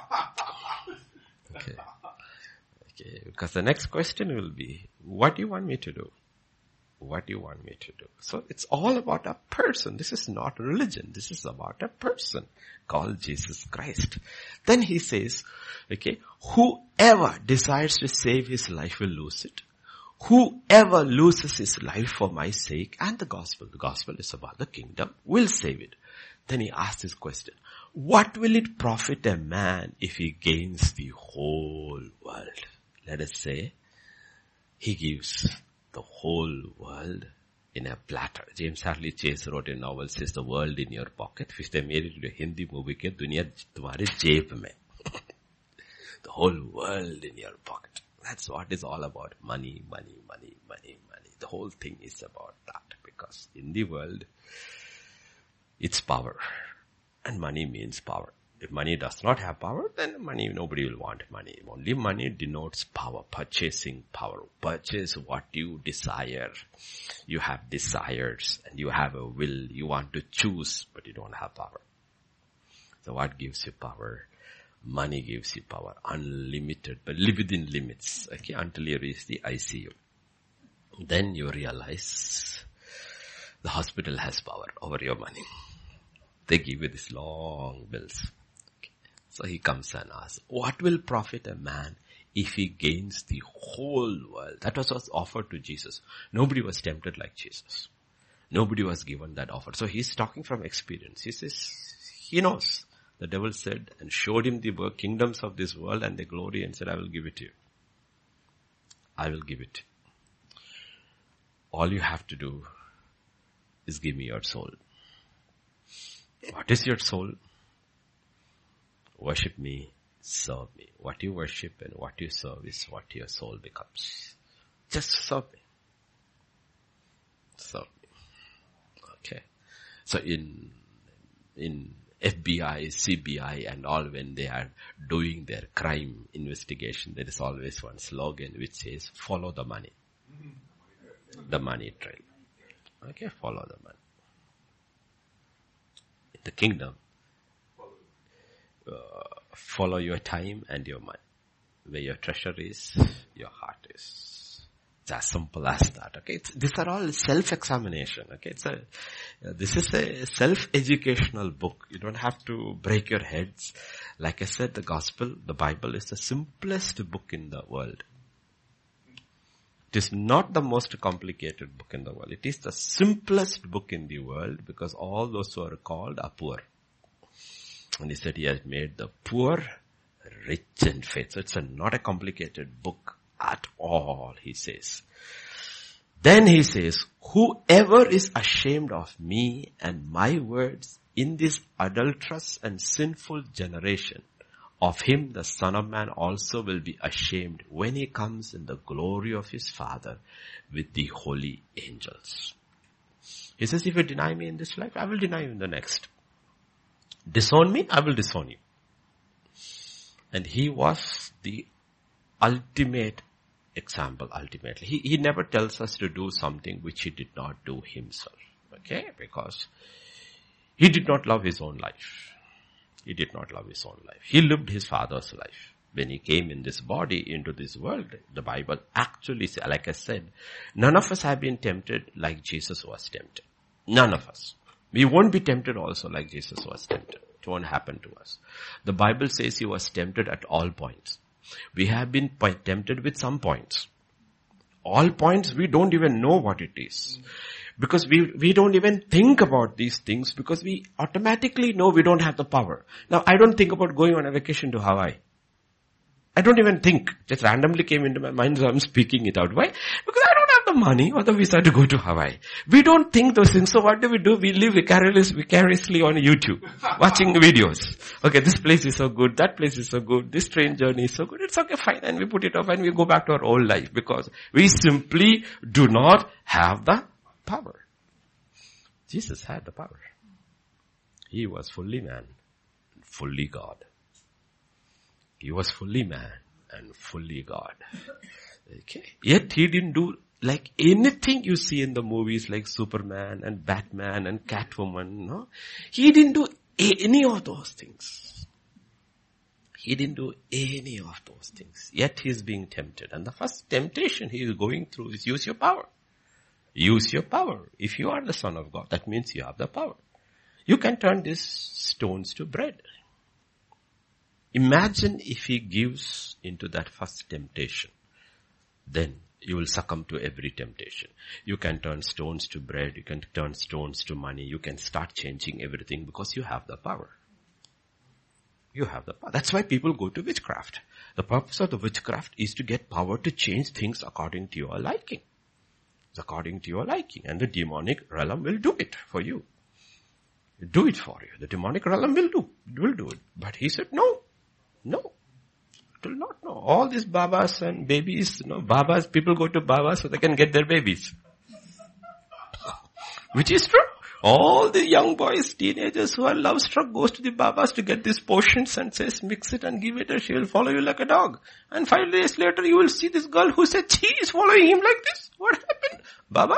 Okay. Because the next question will be, what do you want me to do? What do you want me to do? So it's all about a person. This is not religion. This is about a person called Jesus Christ. Then he says, okay, whoever decides to save his life will lose it. Whoever loses his life for my sake and the gospel is about the kingdom, will save it. Then he asks this question, what will it profit a man if he gains the whole world? Let us say, he gives the whole world in a platter. James Hadley Chase wrote a novel, says the world in your pocket. If they made it into a Hindi movie, ke duniya tumhare jeb mein. The whole world in your pocket. That's what it's all about. Money. The whole thing is about that. Because in the world, it's power. And money means power. If money does not have power, then nobody will want money. Only money denotes power, purchasing power. Purchase what you desire. You have desires and you have a will. You want to choose, but you don't have power. So what gives you power? Money gives you power. Unlimited, but live within limits. Okay, until you reach the ICU. Then you realize the hospital has power over your money. They give you these long bills. So he comes and asks, what will profit a man if he gains the whole world? That was what's offered to Jesus. Nobody was tempted like Jesus. Nobody was given that offer. So he's talking from experience. He says, he knows. The devil said and showed him the kingdoms of this world and the glory and said, I will give it to you. I will give it. All you have to do is give me your soul. What is your soul? Worship me, serve me. What you worship and what you serve is what your soul becomes. Just serve me. Serve me. Okay. So in FBI, CBI and all, when they are doing their crime investigation, there is always one slogan which says, follow the money. The money trail. Okay, follow the money. In the kingdom, follow your time and your money. Where your treasure is, your heart is. It's as simple as that. Okay, these are all self-examination. Okay, this is a self-educational book. You don't have to break your heads. Like I said, the Bible is the simplest book in the world. It is not the most complicated book in the world. It is the simplest book in the world because all those who are called are poor. And he said he has made the poor rich in faith. So it's not a complicated book at all, he says. Then he says, whoever is ashamed of me and my words in this adulterous and sinful generation, of him the Son of Man also will be ashamed when he comes in the glory of his Father with the holy angels. He says, if you deny me in this life, I will deny you in the next. Disown me, I will disown you. And he was the ultimate example, ultimately. He never tells us to do something which he did not do himself. Okay? Because he did not love his own life. He did not love his own life. He lived his Father's life. When he came in this body, into this world, the Bible actually says, like I said, none of us have been tempted like Jesus was tempted. None of us. We won't be tempted also like Jesus was tempted. It won't happen to us. The Bible says he was tempted at all points. We have been tempted with some points. All points we don't even know what it is. Because we don't even think about these things because we automatically know we don't have the power. Now I don't think about going on a vacation to Hawaii. I don't even think. Just randomly came into my mind, so I'm speaking it out. Why? Because I don't have the money or the visa to go to Hawaii. We don't think those things. So what do? We live vicariously on YouTube, watching videos. Okay, this place is so good, that place is so good, this train journey is so good. It's okay, fine. And we put it off and we go back to our old life because we simply do not have the power. Jesus had the power. He was fully man, fully God. He was fully man and fully God. Okay. Yet he didn't do like anything you see in the movies like Superman and Batman and Catwoman. No? He didn't do any of those things. He didn't do any of those things. Yet he is being tempted. And the first temptation he is going through is use your power. Use your power. If you are the Son of God, that means you have the power. You can turn these stones to bread. Imagine if he gives into that first temptation. Then you will succumb to every temptation. You can turn stones to bread. You can turn stones to money. You can start changing everything because you have the power. You have the power. That's why people go to witchcraft. The purpose of the witchcraft is to get power to change things according to your liking. It's according to your liking. And the demonic realm will do it for you. Do it for you. The demonic realm will do it. But he said, no. It will not know. All these babas and babies, babas, people go to babas so they can get their babies. Which is true. All the young boys, teenagers who are love struck goes to the babas to get these potions and says, mix it and give it and she will follow you like a dog. And 5 days later you will see this girl who said, she is following him like this. What happened? Baba?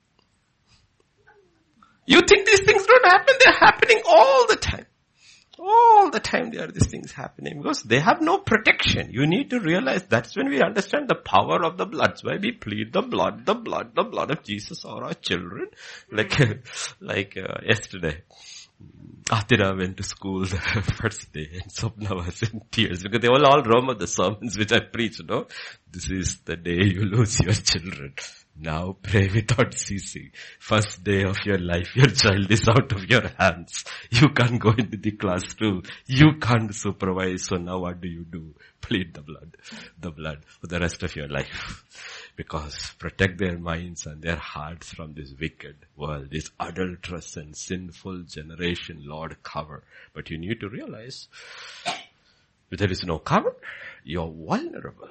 You think these things don't happen? They're happening all the time. All the time there are these things happening because they have no protection. You need to realize that's when we understand the power of the blood. That's why we plead the blood of Jesus or our children. Like yesterday, Atira went to school the first day and Swapna was in tears because they all remember the sermons which I preached, This is the day you lose your children. Now pray without ceasing. First day of your life, your child is out of your hands. You can't go into the classroom. You can't supervise. So now what do? Plead the blood for the rest of your life. Because protect their minds and their hearts from this wicked world, this adulterous and sinful generation, Lord, cover. But you need to realize, if there is no cover, you're vulnerable.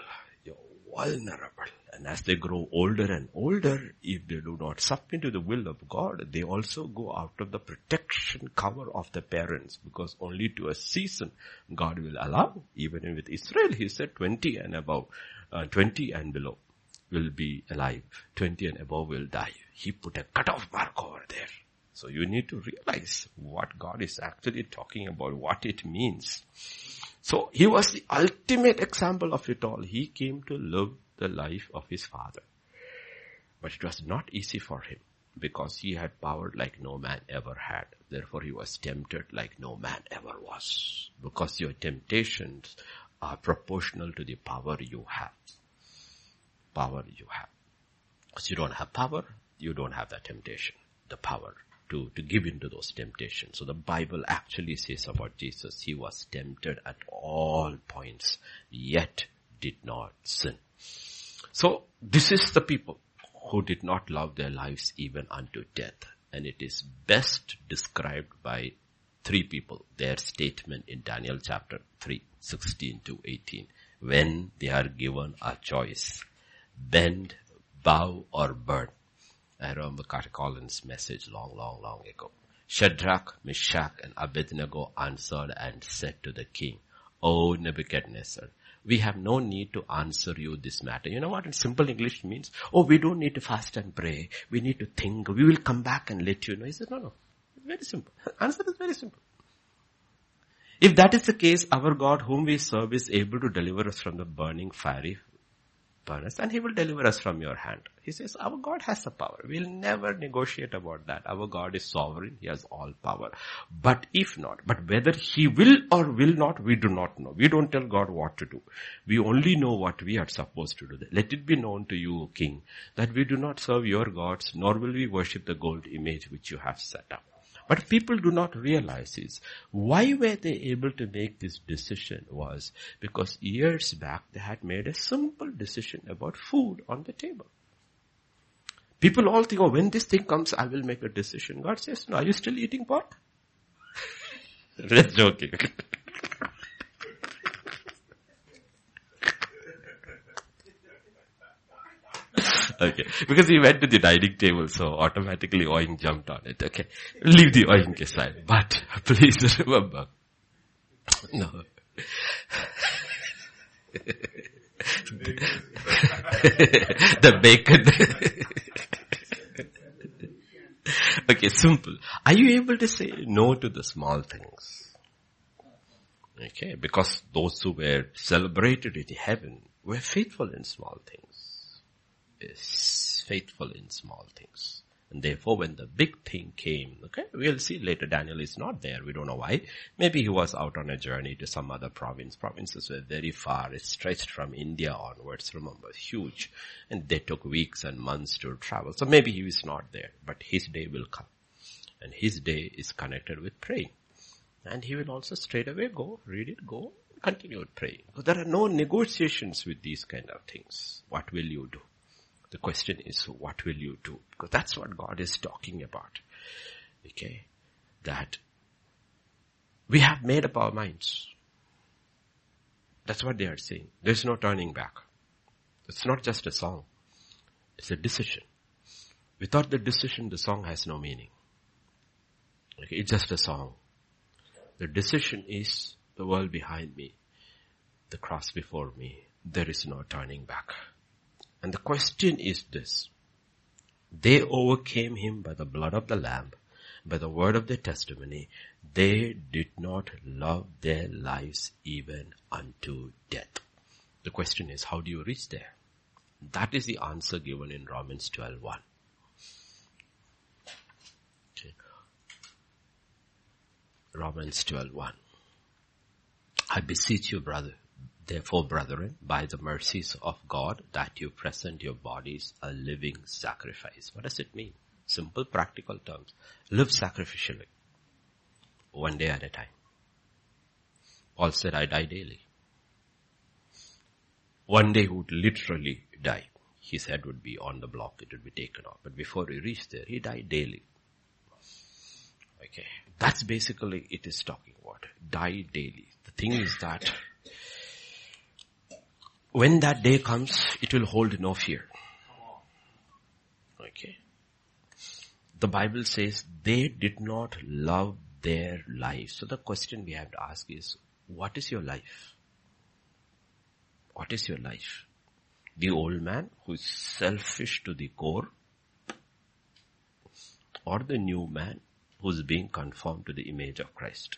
And as they grow older and older, if they do not submit to the will of God, they also go out of the protection cover of the parents because only to a season God will allow. Even with Israel, he said 20 and above, 20 and below will be alive. 20 and above will die. He put a cutoff mark over there. So you need to realize what God is actually talking about, what it means. So he was the ultimate example of it all. He came to live the life of his Father. But it was not easy for him because he had power like no man ever had. Therefore he was tempted like no man ever was. Because your temptations are proportional to the power you have. Because you don't have power, you don't have that temptation, the power to give into those temptations. So the Bible actually says about Jesus, he was tempted at all points, yet did not sin. So this is the people. who did not love their lives even unto death. And it is best described by three people, their statement in Daniel chapter 3, 16 to 18. When they are given a choice, bend, bow or burn. I remember Carter Collins' message long ago. Shadrach, Meshach and Abednego answered and said to the king, O Nebuchadnezzar, we have no need to answer you this matter. You know what in simple English means? Oh, we don't need to fast and pray. We need to think. We will come back and let you know. He said, no. Very simple. Answer is very simple. If that is the case, our God whom we serve is able to deliver us from the burning fiery furnace, and he will deliver us from your hand. He says, our God has the power. We'll never negotiate about that. Our God is sovereign. He has all power. But if not, but whether he will or will not, we do not know. We don't tell God what to do. We only know what we are supposed to do. Let it be known to you, O king, that we do not serve your gods, nor will we worship the gold image which you have set up. But people do not realize is, why were they able to make this decision was because years back they had made a simple decision about food on the table. People all think, oh, when this thing comes, I will make a decision. God says, no, are you still eating pork? Just joking. Okay, because he went to the dining table, so automatically Oing jumped on it. Okay, leave the Oing aside. But please remember, no. The bacon. Okay, simple. Are you able to say no to the small things? Okay, because those who were celebrated in heaven were faithful in small things. Is faithful in small things. And therefore when the big thing came, okay, we'll see later Daniel is not there. We don't know why. Maybe he was out on a journey to some other province. Provinces were very far. It stretched from India onwards, remember, huge. And they took weeks and months to travel. So maybe he was not there, but his day will come. And his day is connected with praying. And he will also straight away go, read it, go, continue praying. Because there are no negotiations with these kind of things. What will you do? The question is, what will you do? Because that's what God is talking about. Okay? That we have made up our minds. That's what they are saying. There's no turning back. It's not just a song. It's a decision. Without the decision, the song has no meaning. Okay? It's just a song. The decision is the world behind me, the cross before me. There is no turning back. And the question is this. They overcame him by the blood of the Lamb, by the word of their testimony. They did not love their lives even unto death. The question is, how do you reach there? That is the answer given in Romans 12:1. Okay. Romans 12:1. I beseech you, therefore, brethren, by the mercies of God, that you present your bodies a living sacrifice. What does it mean? Simple, practical terms. Live sacrificially. One day at a time. Paul said, I die daily. One day he would literally die. His head would be on the block. It would be taken off. But before he reached there, he died daily. Okay. That's basically it is talking about. Die daily. The thing is that when that day comes, it will hold no fear. Okay. The Bible says they did not love their lives. So the question we have to ask is, what is your life? What is your life? The old man who is selfish to the core, or the new man who is being conformed to the image of Christ?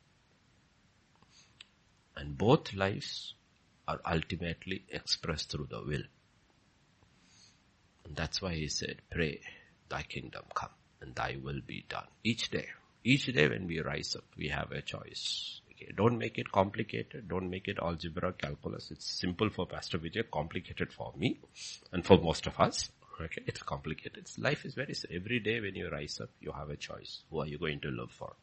And both lives are ultimately expressed through the will. And that's why he said, pray, thy kingdom come and thy will be done. Each day when we rise up, we have a choice. Okay, don't make it complicated. Don't make it algebra, calculus. It's simple for Pastor Vijay, complicated for me and for most of us. Okay, it's complicated. Life is very simple. Every day when you rise up, you have a choice. Who are you going to live for?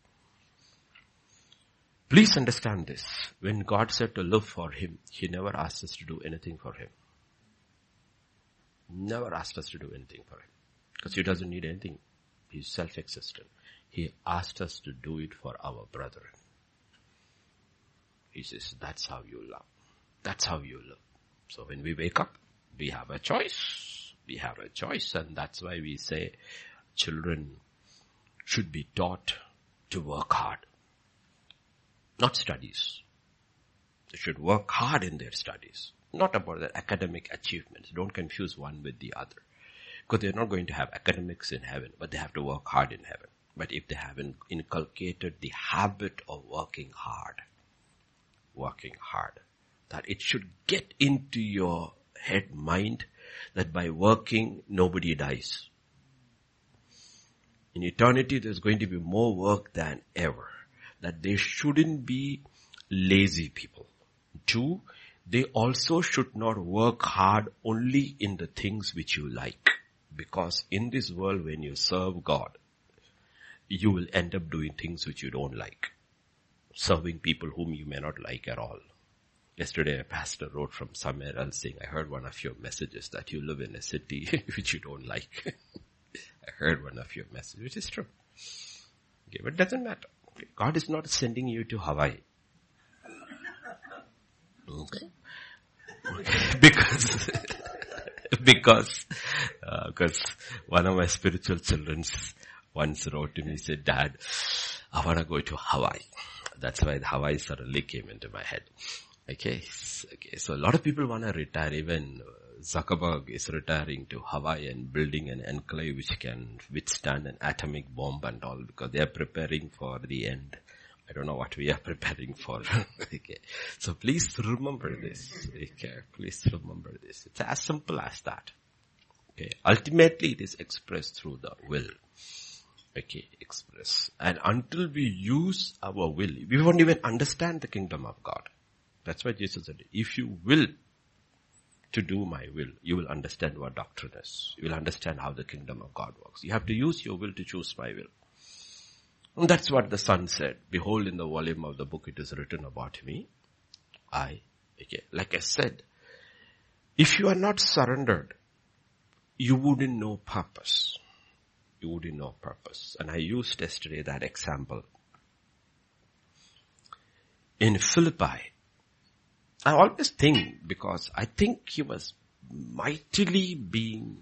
Please understand this. When God said to live for Him, He never asked us to do anything for Him. Never asked us to do anything for him. Because he doesn't need anything. He's self-existent. He asked us to do it for our brethren. He says, that's how you love. That's how you love. So when we wake up, we have a choice. We have a choice, and that's why we say children should be taught to work hard. Not studies. They should work hard in their studies. Not about their academic achievements. Don't confuse one with the other. Because they're not going to have academics in heaven, but they have to work hard in heaven. But if they haven't inculcated the habit of working hard, that it should get into your head, mind, that by working, nobody dies. In eternity, there's going to be more work than ever. That they shouldn't be lazy people. 2, they also should not work hard only in the things which you like. Because in this world, when you serve God, you will end up doing things which you don't like. Serving people whom you may not like at all. Yesterday, a pastor wrote from somewhere else saying, I heard one of your messages that you live in a city which you don't like. I heard one of your messages, which is true. Okay, but it doesn't matter. Okay. God is not sending you to Hawaii. Okay. Because one of my spiritual children once wrote to me, he said, Dad, I want to go to Hawaii. That's why Hawaii suddenly came into my head. Okay, so a lot of people want to retire. Even Zuckerberg is retiring to Hawaii and building an enclave which can withstand an atomic bomb and all, because they are preparing for the end. I don't know what we are preparing for. Okay. So please remember this. Okay. Please remember this. It's as simple as that. Okay. Ultimately, it is expressed through the will. Okay. Express. And until we use our will, we won't even understand the kingdom of God. That's why Jesus said, if you will to do my will, you will understand what doctrine is. You will understand how the kingdom of God works. You have to use your will to choose my will. And that's what the Son said. Behold, in the volume of the book it is written about me. Like I said, if you are not surrendered, you wouldn't know purpose. You wouldn't know purpose. And I used yesterday that example. In Philippi, I always think, because I think he was mightily being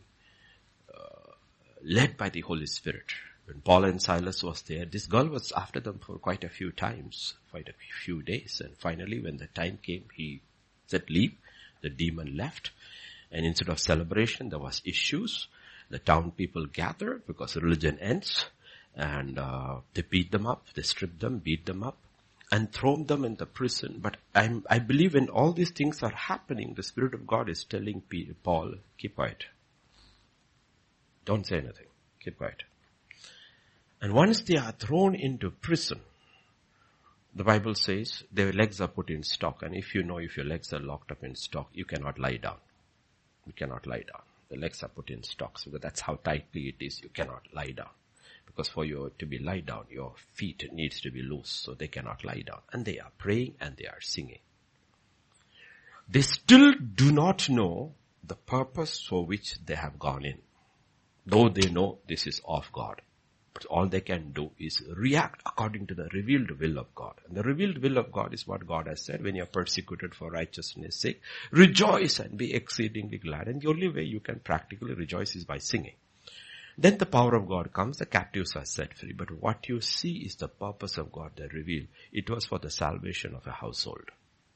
led by the Holy Spirit. When Paul and Silas was there, this girl was after them for quite a few times, quite a few days. And finally, when the time came, he said, leave. The demon left. And instead of celebration, there was issues. The town people gathered because religion ends. And they beat them up. They stripped them, beat them up, and thrown them in the prison. But I believe when all these things are happening, the Spirit of God is telling Paul, keep quiet. Don't say anything. Keep quiet. And once they are thrown into prison, the Bible says their legs are put in stock. And if your legs are locked up in stock, you cannot lie down. You cannot lie down. The legs are put in stock. So that's how tightly it is. You cannot lie down. Because for you to be lie down, your feet needs to be loose. So they cannot lie down. And they are praying and they are singing. They still do not know the purpose for which they have gone in. Though they know this is of God. But all they can do is react according to the revealed will of God. And the revealed will of God is what God has said, when you are persecuted for righteousness' sake, rejoice and be exceedingly glad. And the only way you can practically rejoice is by singing. Then the power of God comes, the captives are set free. But what you see is the purpose of God that revealed. It was for the salvation of a household.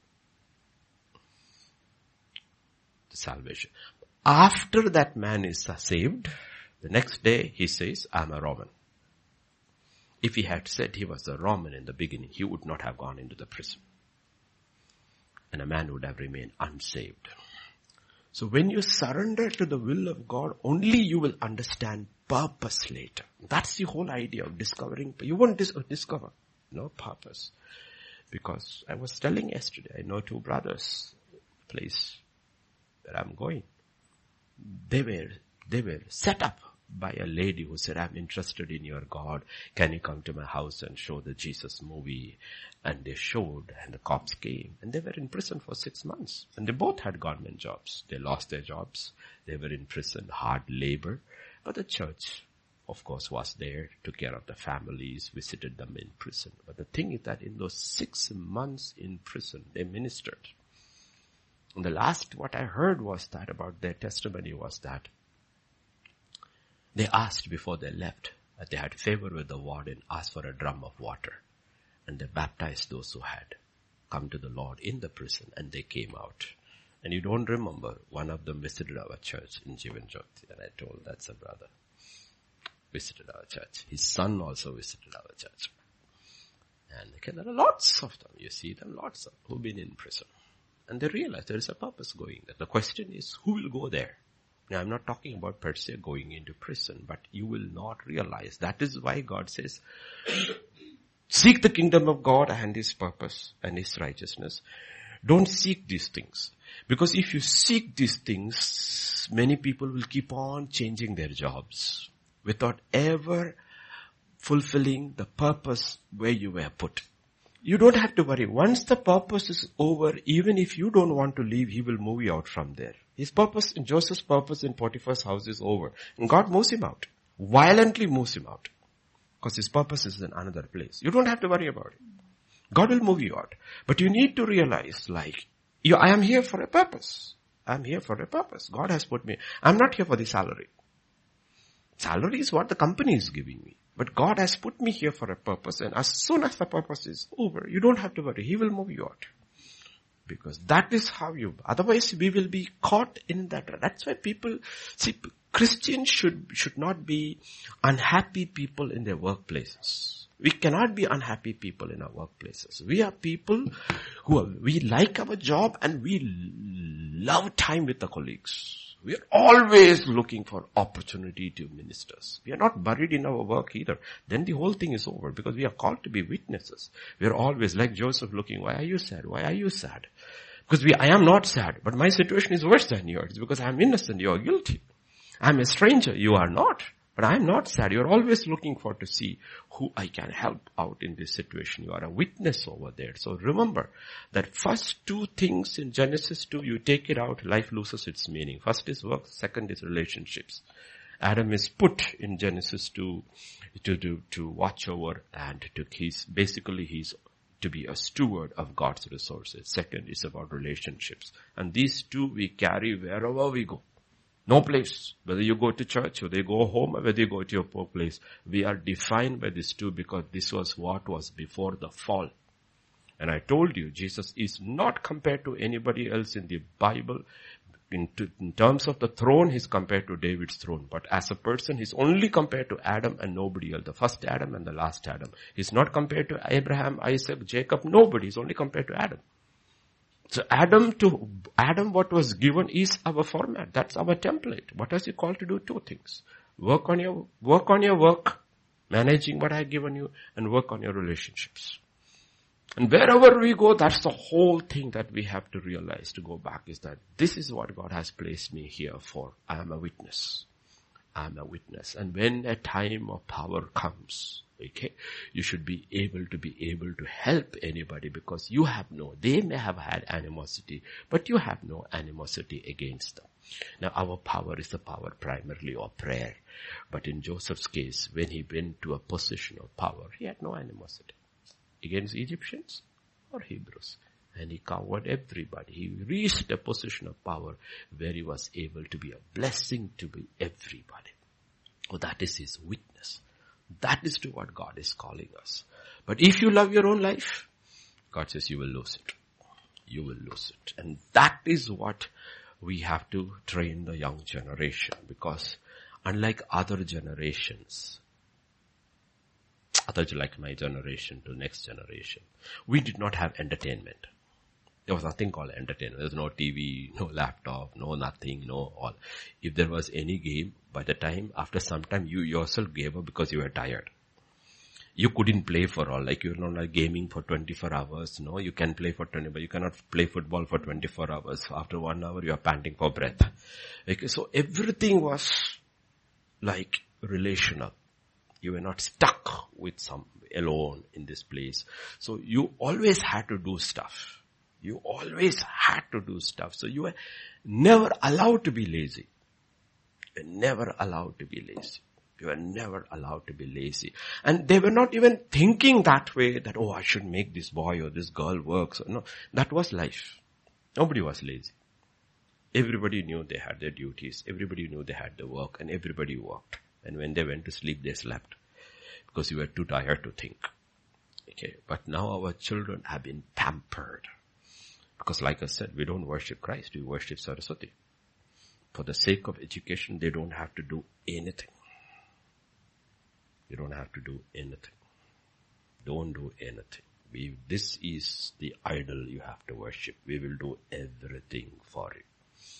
The salvation. After that man is saved, the next day he says, I'm a Roman. If he had said he was a Roman in the beginning, he would not have gone into the prison. And a man would have remained unsaved. So when you surrender to the will of God, only you will understand purpose later. That's the whole idea of discovering. You won't discover no purpose. Because I was telling yesterday, I know two brothers, the place where I'm going. They were set up by a lady who said, I'm interested in your God. Can you come to my house and show the Jesus movie? And they showed, and the cops came, and they were in prison for 6 months. And they both had government jobs. They lost their jobs. They were in prison, hard labor. But the church, of course, was there, took care of the families, visited them in prison. But the thing is that in those 6 months in prison, they ministered. And the last, what I heard was that about their testimony was that they asked before they left that they had favor with the warden, asked for a drum of water. And they baptized those who had come to the Lord in the prison, and they came out. And you don't remember, one of them visited our church in Jivanjyoti, and I told, that's a brother. Visited our church. His son also visited our church. And there are lots of them, you see them, lots of who've been in prison. And they realize there is a purpose going there. The question is, who will go there? Now, I'm not talking about per se going into prison, but you will not realize. That is why God says, seek the kingdom of God and His purpose and His righteousness. Don't seek these things. Because if you seek these things, many people will keep on changing their jobs without ever fulfilling the purpose where you were put. You don't have to worry. Once the purpose is over, even if you don't want to leave, He will move you out from there. His purpose, Joseph's purpose in Potiphar's house is over. And God moves him out. Violently moves him out. Because his purpose is in another place. You don't have to worry about it. God will move you out. But you need to realize, I am here for a purpose. I'm here for a purpose. God has put me. I'm not here for the salary. Salary is what the company is giving me. But God has put me here for a purpose, and as soon as the purpose is over, you don't have to worry. He will move you out. Because that is how otherwise we will be caught in that. That's why Christians should not be unhappy people in their workplaces. We cannot be unhappy people in our workplaces. We are people we like our job and we love time with the colleagues. We are always looking for opportunity to minister. We are not buried in our work either. Then the whole thing is over because we are called to be witnesses. We are always like Joseph looking, why are you sad? Why are you sad? Because I am not sad, but my situation is worse than yours because I am innocent, you are guilty. I am a stranger, you are not. But I am not sad. You are always looking for to see who I can help out in this situation. You are a witness over there. So remember that first 2 things in Genesis 2, you take it out, life loses its meaning. First is work, second is relationships. Adam is put in Genesis 2 to watch over and he's to be a steward of God's resources. Second is about relationships. And these 2 we carry wherever we go. No place. Whether you go to church, whether you go home, or whether you go to your poor place. We are defined by these 2 because this was what was before the fall. And I told you, Jesus is not compared to anybody else in the Bible. In terms of the throne, He's compared to David's throne. But as a person, He's only compared to Adam and nobody else. The first Adam and the last Adam. He's not compared to Abraham, Isaac, Jacob, nobody. He's only compared to Adam. So Adam, what was given is our format. That's our template. What has He called to do? 2 things. Work on your work, managing what I have given you, and work on your relationships. And wherever we go, that's the whole thing that we have to realize to go back is that this is what God has placed me here for. I am a witness. I am a witness. And when a time of power comes, okay, you should be able to help anybody because they may have had animosity, but you have no animosity against them. Now our power is the power primarily of prayer. But in Joseph's case, when he went to a position of power, he had no animosity against Egyptians or Hebrews. And he covered everybody. He reached a position of power where he was able to be a blessing to everybody. Oh, that is his witness. That is to what God is calling us. But if you love your own life, God says you will lose it. You will lose it. And that is what we have to train the young generation. Because unlike other generations, like my generation to next generation, we did not have entertainment. There was nothing called entertainment. There was no TV, no laptop, no nothing, no all. If there was any game, by the time, after some time, you yourself gave up because you were tired. You couldn't play for all. Like you're not like gaming for 24 hours. No, you can play for 20, but you cannot play football for 24 hours. After 1 hour, you are panting for breath. Okay, so everything was like relational. You were not stuck with some alone in this place. So you always had to do stuff. You always had to do stuff. So you were never allowed to be lazy. You were never allowed to be lazy. You were never allowed to be lazy. And they were not even thinking that way that, oh, I should make this boy or this girl work. So, no, that was life. Nobody was lazy. Everybody knew they had their duties. Everybody knew they had their work, and everybody worked. And when they went to sleep, they slept because you were too tired to think. Okay. But now our children have been pampered. Because like I said, we don't worship Christ, we worship Saraswati. For the sake of education, they don't have to do anything. You don't have to do anything. Don't do anything. This is the idol you have to worship. We will do everything for you.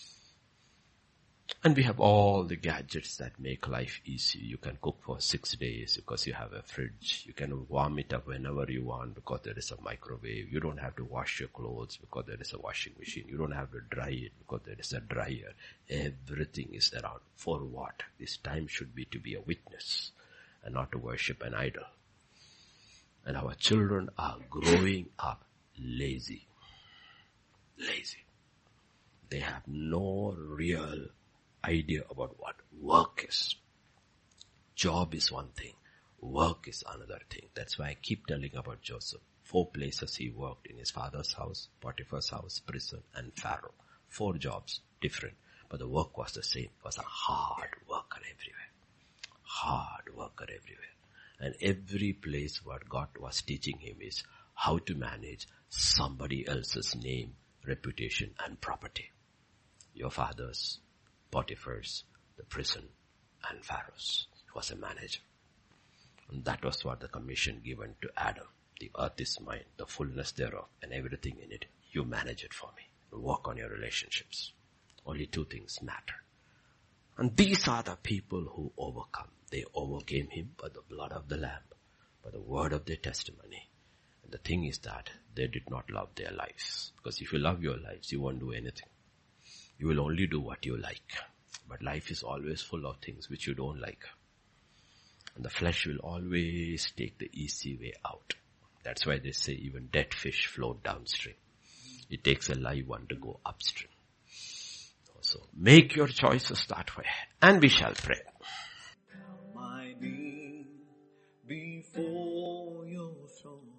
And we have all the gadgets that make life easy. You can cook for 6 days because you have a fridge. You can warm it up whenever you want because there is a microwave. You don't have to wash your clothes because there is a washing machine. You don't have to dry it because there is a dryer. Everything is around. For what? This time should be to be a witness and not to worship an idol. And our children are growing up lazy. Lazy. They have no real idea about what work is. Job is one thing. Work is another thing. That's why I keep telling about Joseph. 4 places he worked: in his father's house, Potiphar's house, prison, and Pharaoh. 4 jobs, different. But the work was the same. He was a hard worker everywhere. Hard worker everywhere. And every place what God was teaching him is how to manage somebody else's name, reputation, and property. Your father's, Potiphar's, the prison, and Pharaoh's. He was a manager. And that was what the commission given to Adam. The earth is mine, the fullness thereof, and everything in it. You manage it for me. Work on your relationships. Only 2 things matter. And these are the people who overcome. They overcame him by the blood of the Lamb, by the word of their testimony. And the thing is that they did not love their lives. Because if you love your lives, you won't do anything. You will only do what you like. But life is always full of things which you don't like. And the flesh will always take the easy way out. That's why they say even dead fish float downstream. It takes a live one to go upstream. So make your choices that way. And we shall pray. My knee before your throne.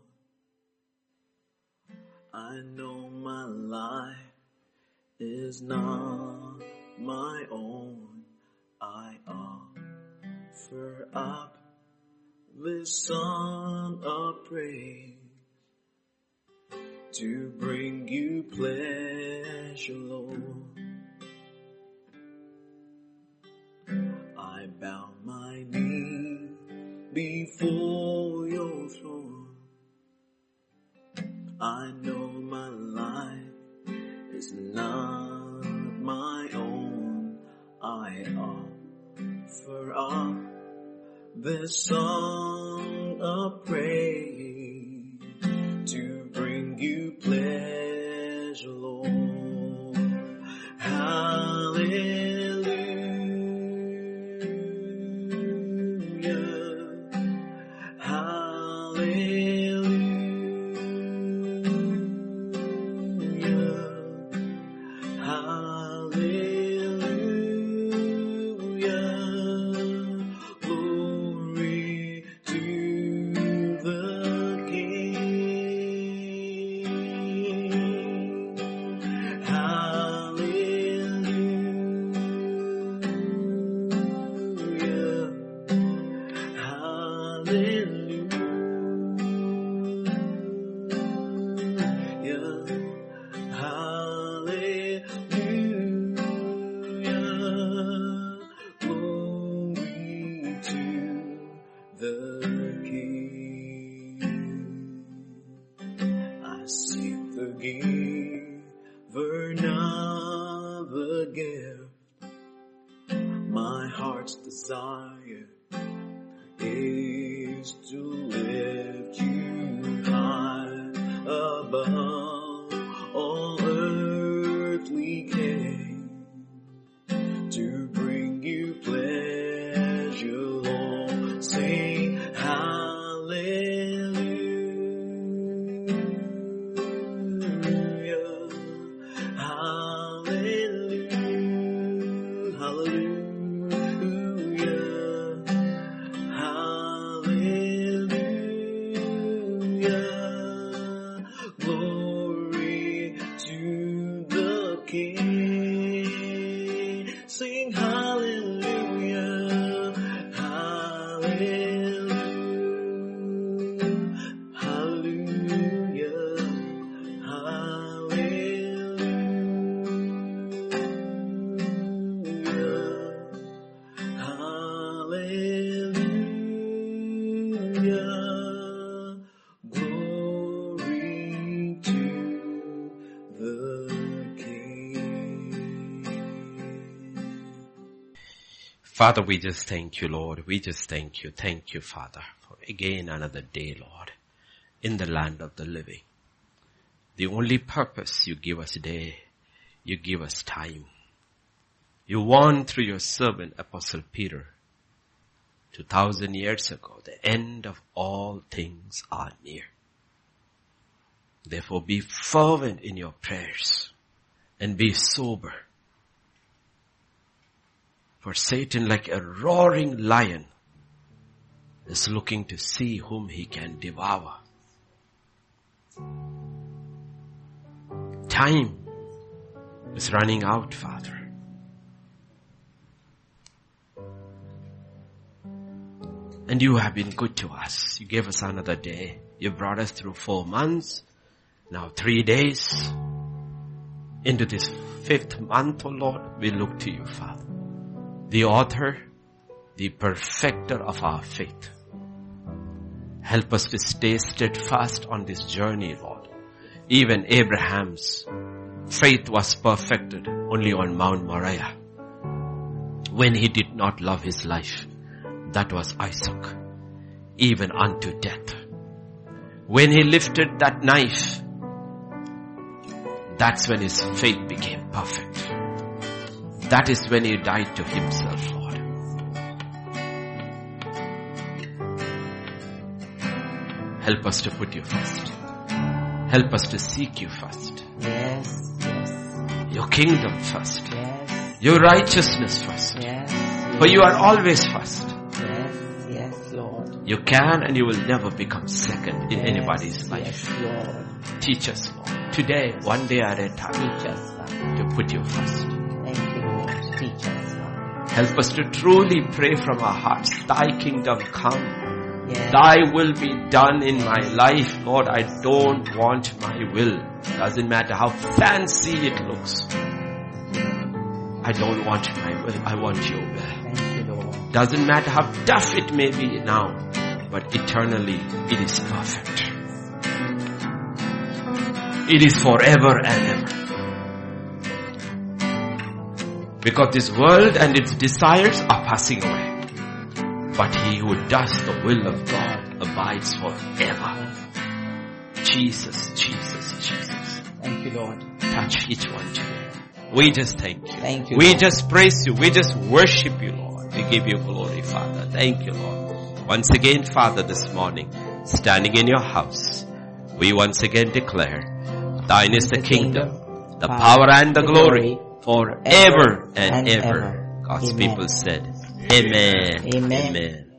I know my life is not my own. I offer up this song of praise to bring you pleasure, Lord. I bow my knee before your throne. I know my life is not my own. I offer up this song of praise to bring you pleasure, Lord. Hallelujah. To bring you pleasure. Father, we just thank you, Lord. We just thank you. Thank you, Father, for again another day, Lord, in the land of the living. The only purpose you give us day, you give us time. You warned through your servant, Apostle Peter, 2,000 years ago, the end of all things are near. Therefore, be fervent in your prayers and be sober. For Satan, like a roaring lion, is looking to see whom he can devour. Time is running out, Father. And you have been good to us. You gave us another day. You brought us through 4 months. Now 3 days. Into this 5th month, oh Lord, we look to you, Father. The author, the perfecter of our faith. Help us to stay steadfast on this journey, Lord. Even Abraham's faith was perfected only on Mount Moriah. When he did not love his life. That was Isaac, even unto death. When he lifted that knife, that's when his faith became perfect. That is when he died to himself, Lord. Help us to put you first. Help us to seek you first. Yes, yes. Your kingdom first. Yes. Your righteousness first. Yes. For you are always first. Yes, Lord. You can and you will never become second in anybody's life. Yes, Lord. Teach us, Lord. Today, one day at a time. Teach us, Lord. To put you first. Thank you, Lord. Teach us, Lord. Help us to truly pray from our hearts. Thy kingdom come. Yes. Thy will be done in my life. Lord, I don't want my will. Doesn't matter how fancy it looks. I don't want my will. I want your will. Thank you, Lord. Doesn't matter how tough it may be now, but eternally it is perfect. It is forever and ever. Because this world and its desires are passing away. But he who does the will of God abides forever. Jesus, Jesus, Jesus. Thank you, Lord. Touch each one today. We just thank you. Thank you, We Lord. just praise you. We just worship you, Lord. We give you glory, Father. Thank you, Lord. Once again, Father, this morning, standing in your house, we once again declare, thine is the kingdom, the power and the glory, forever and ever. God's Amen. people said, Amen. Amen. Amen.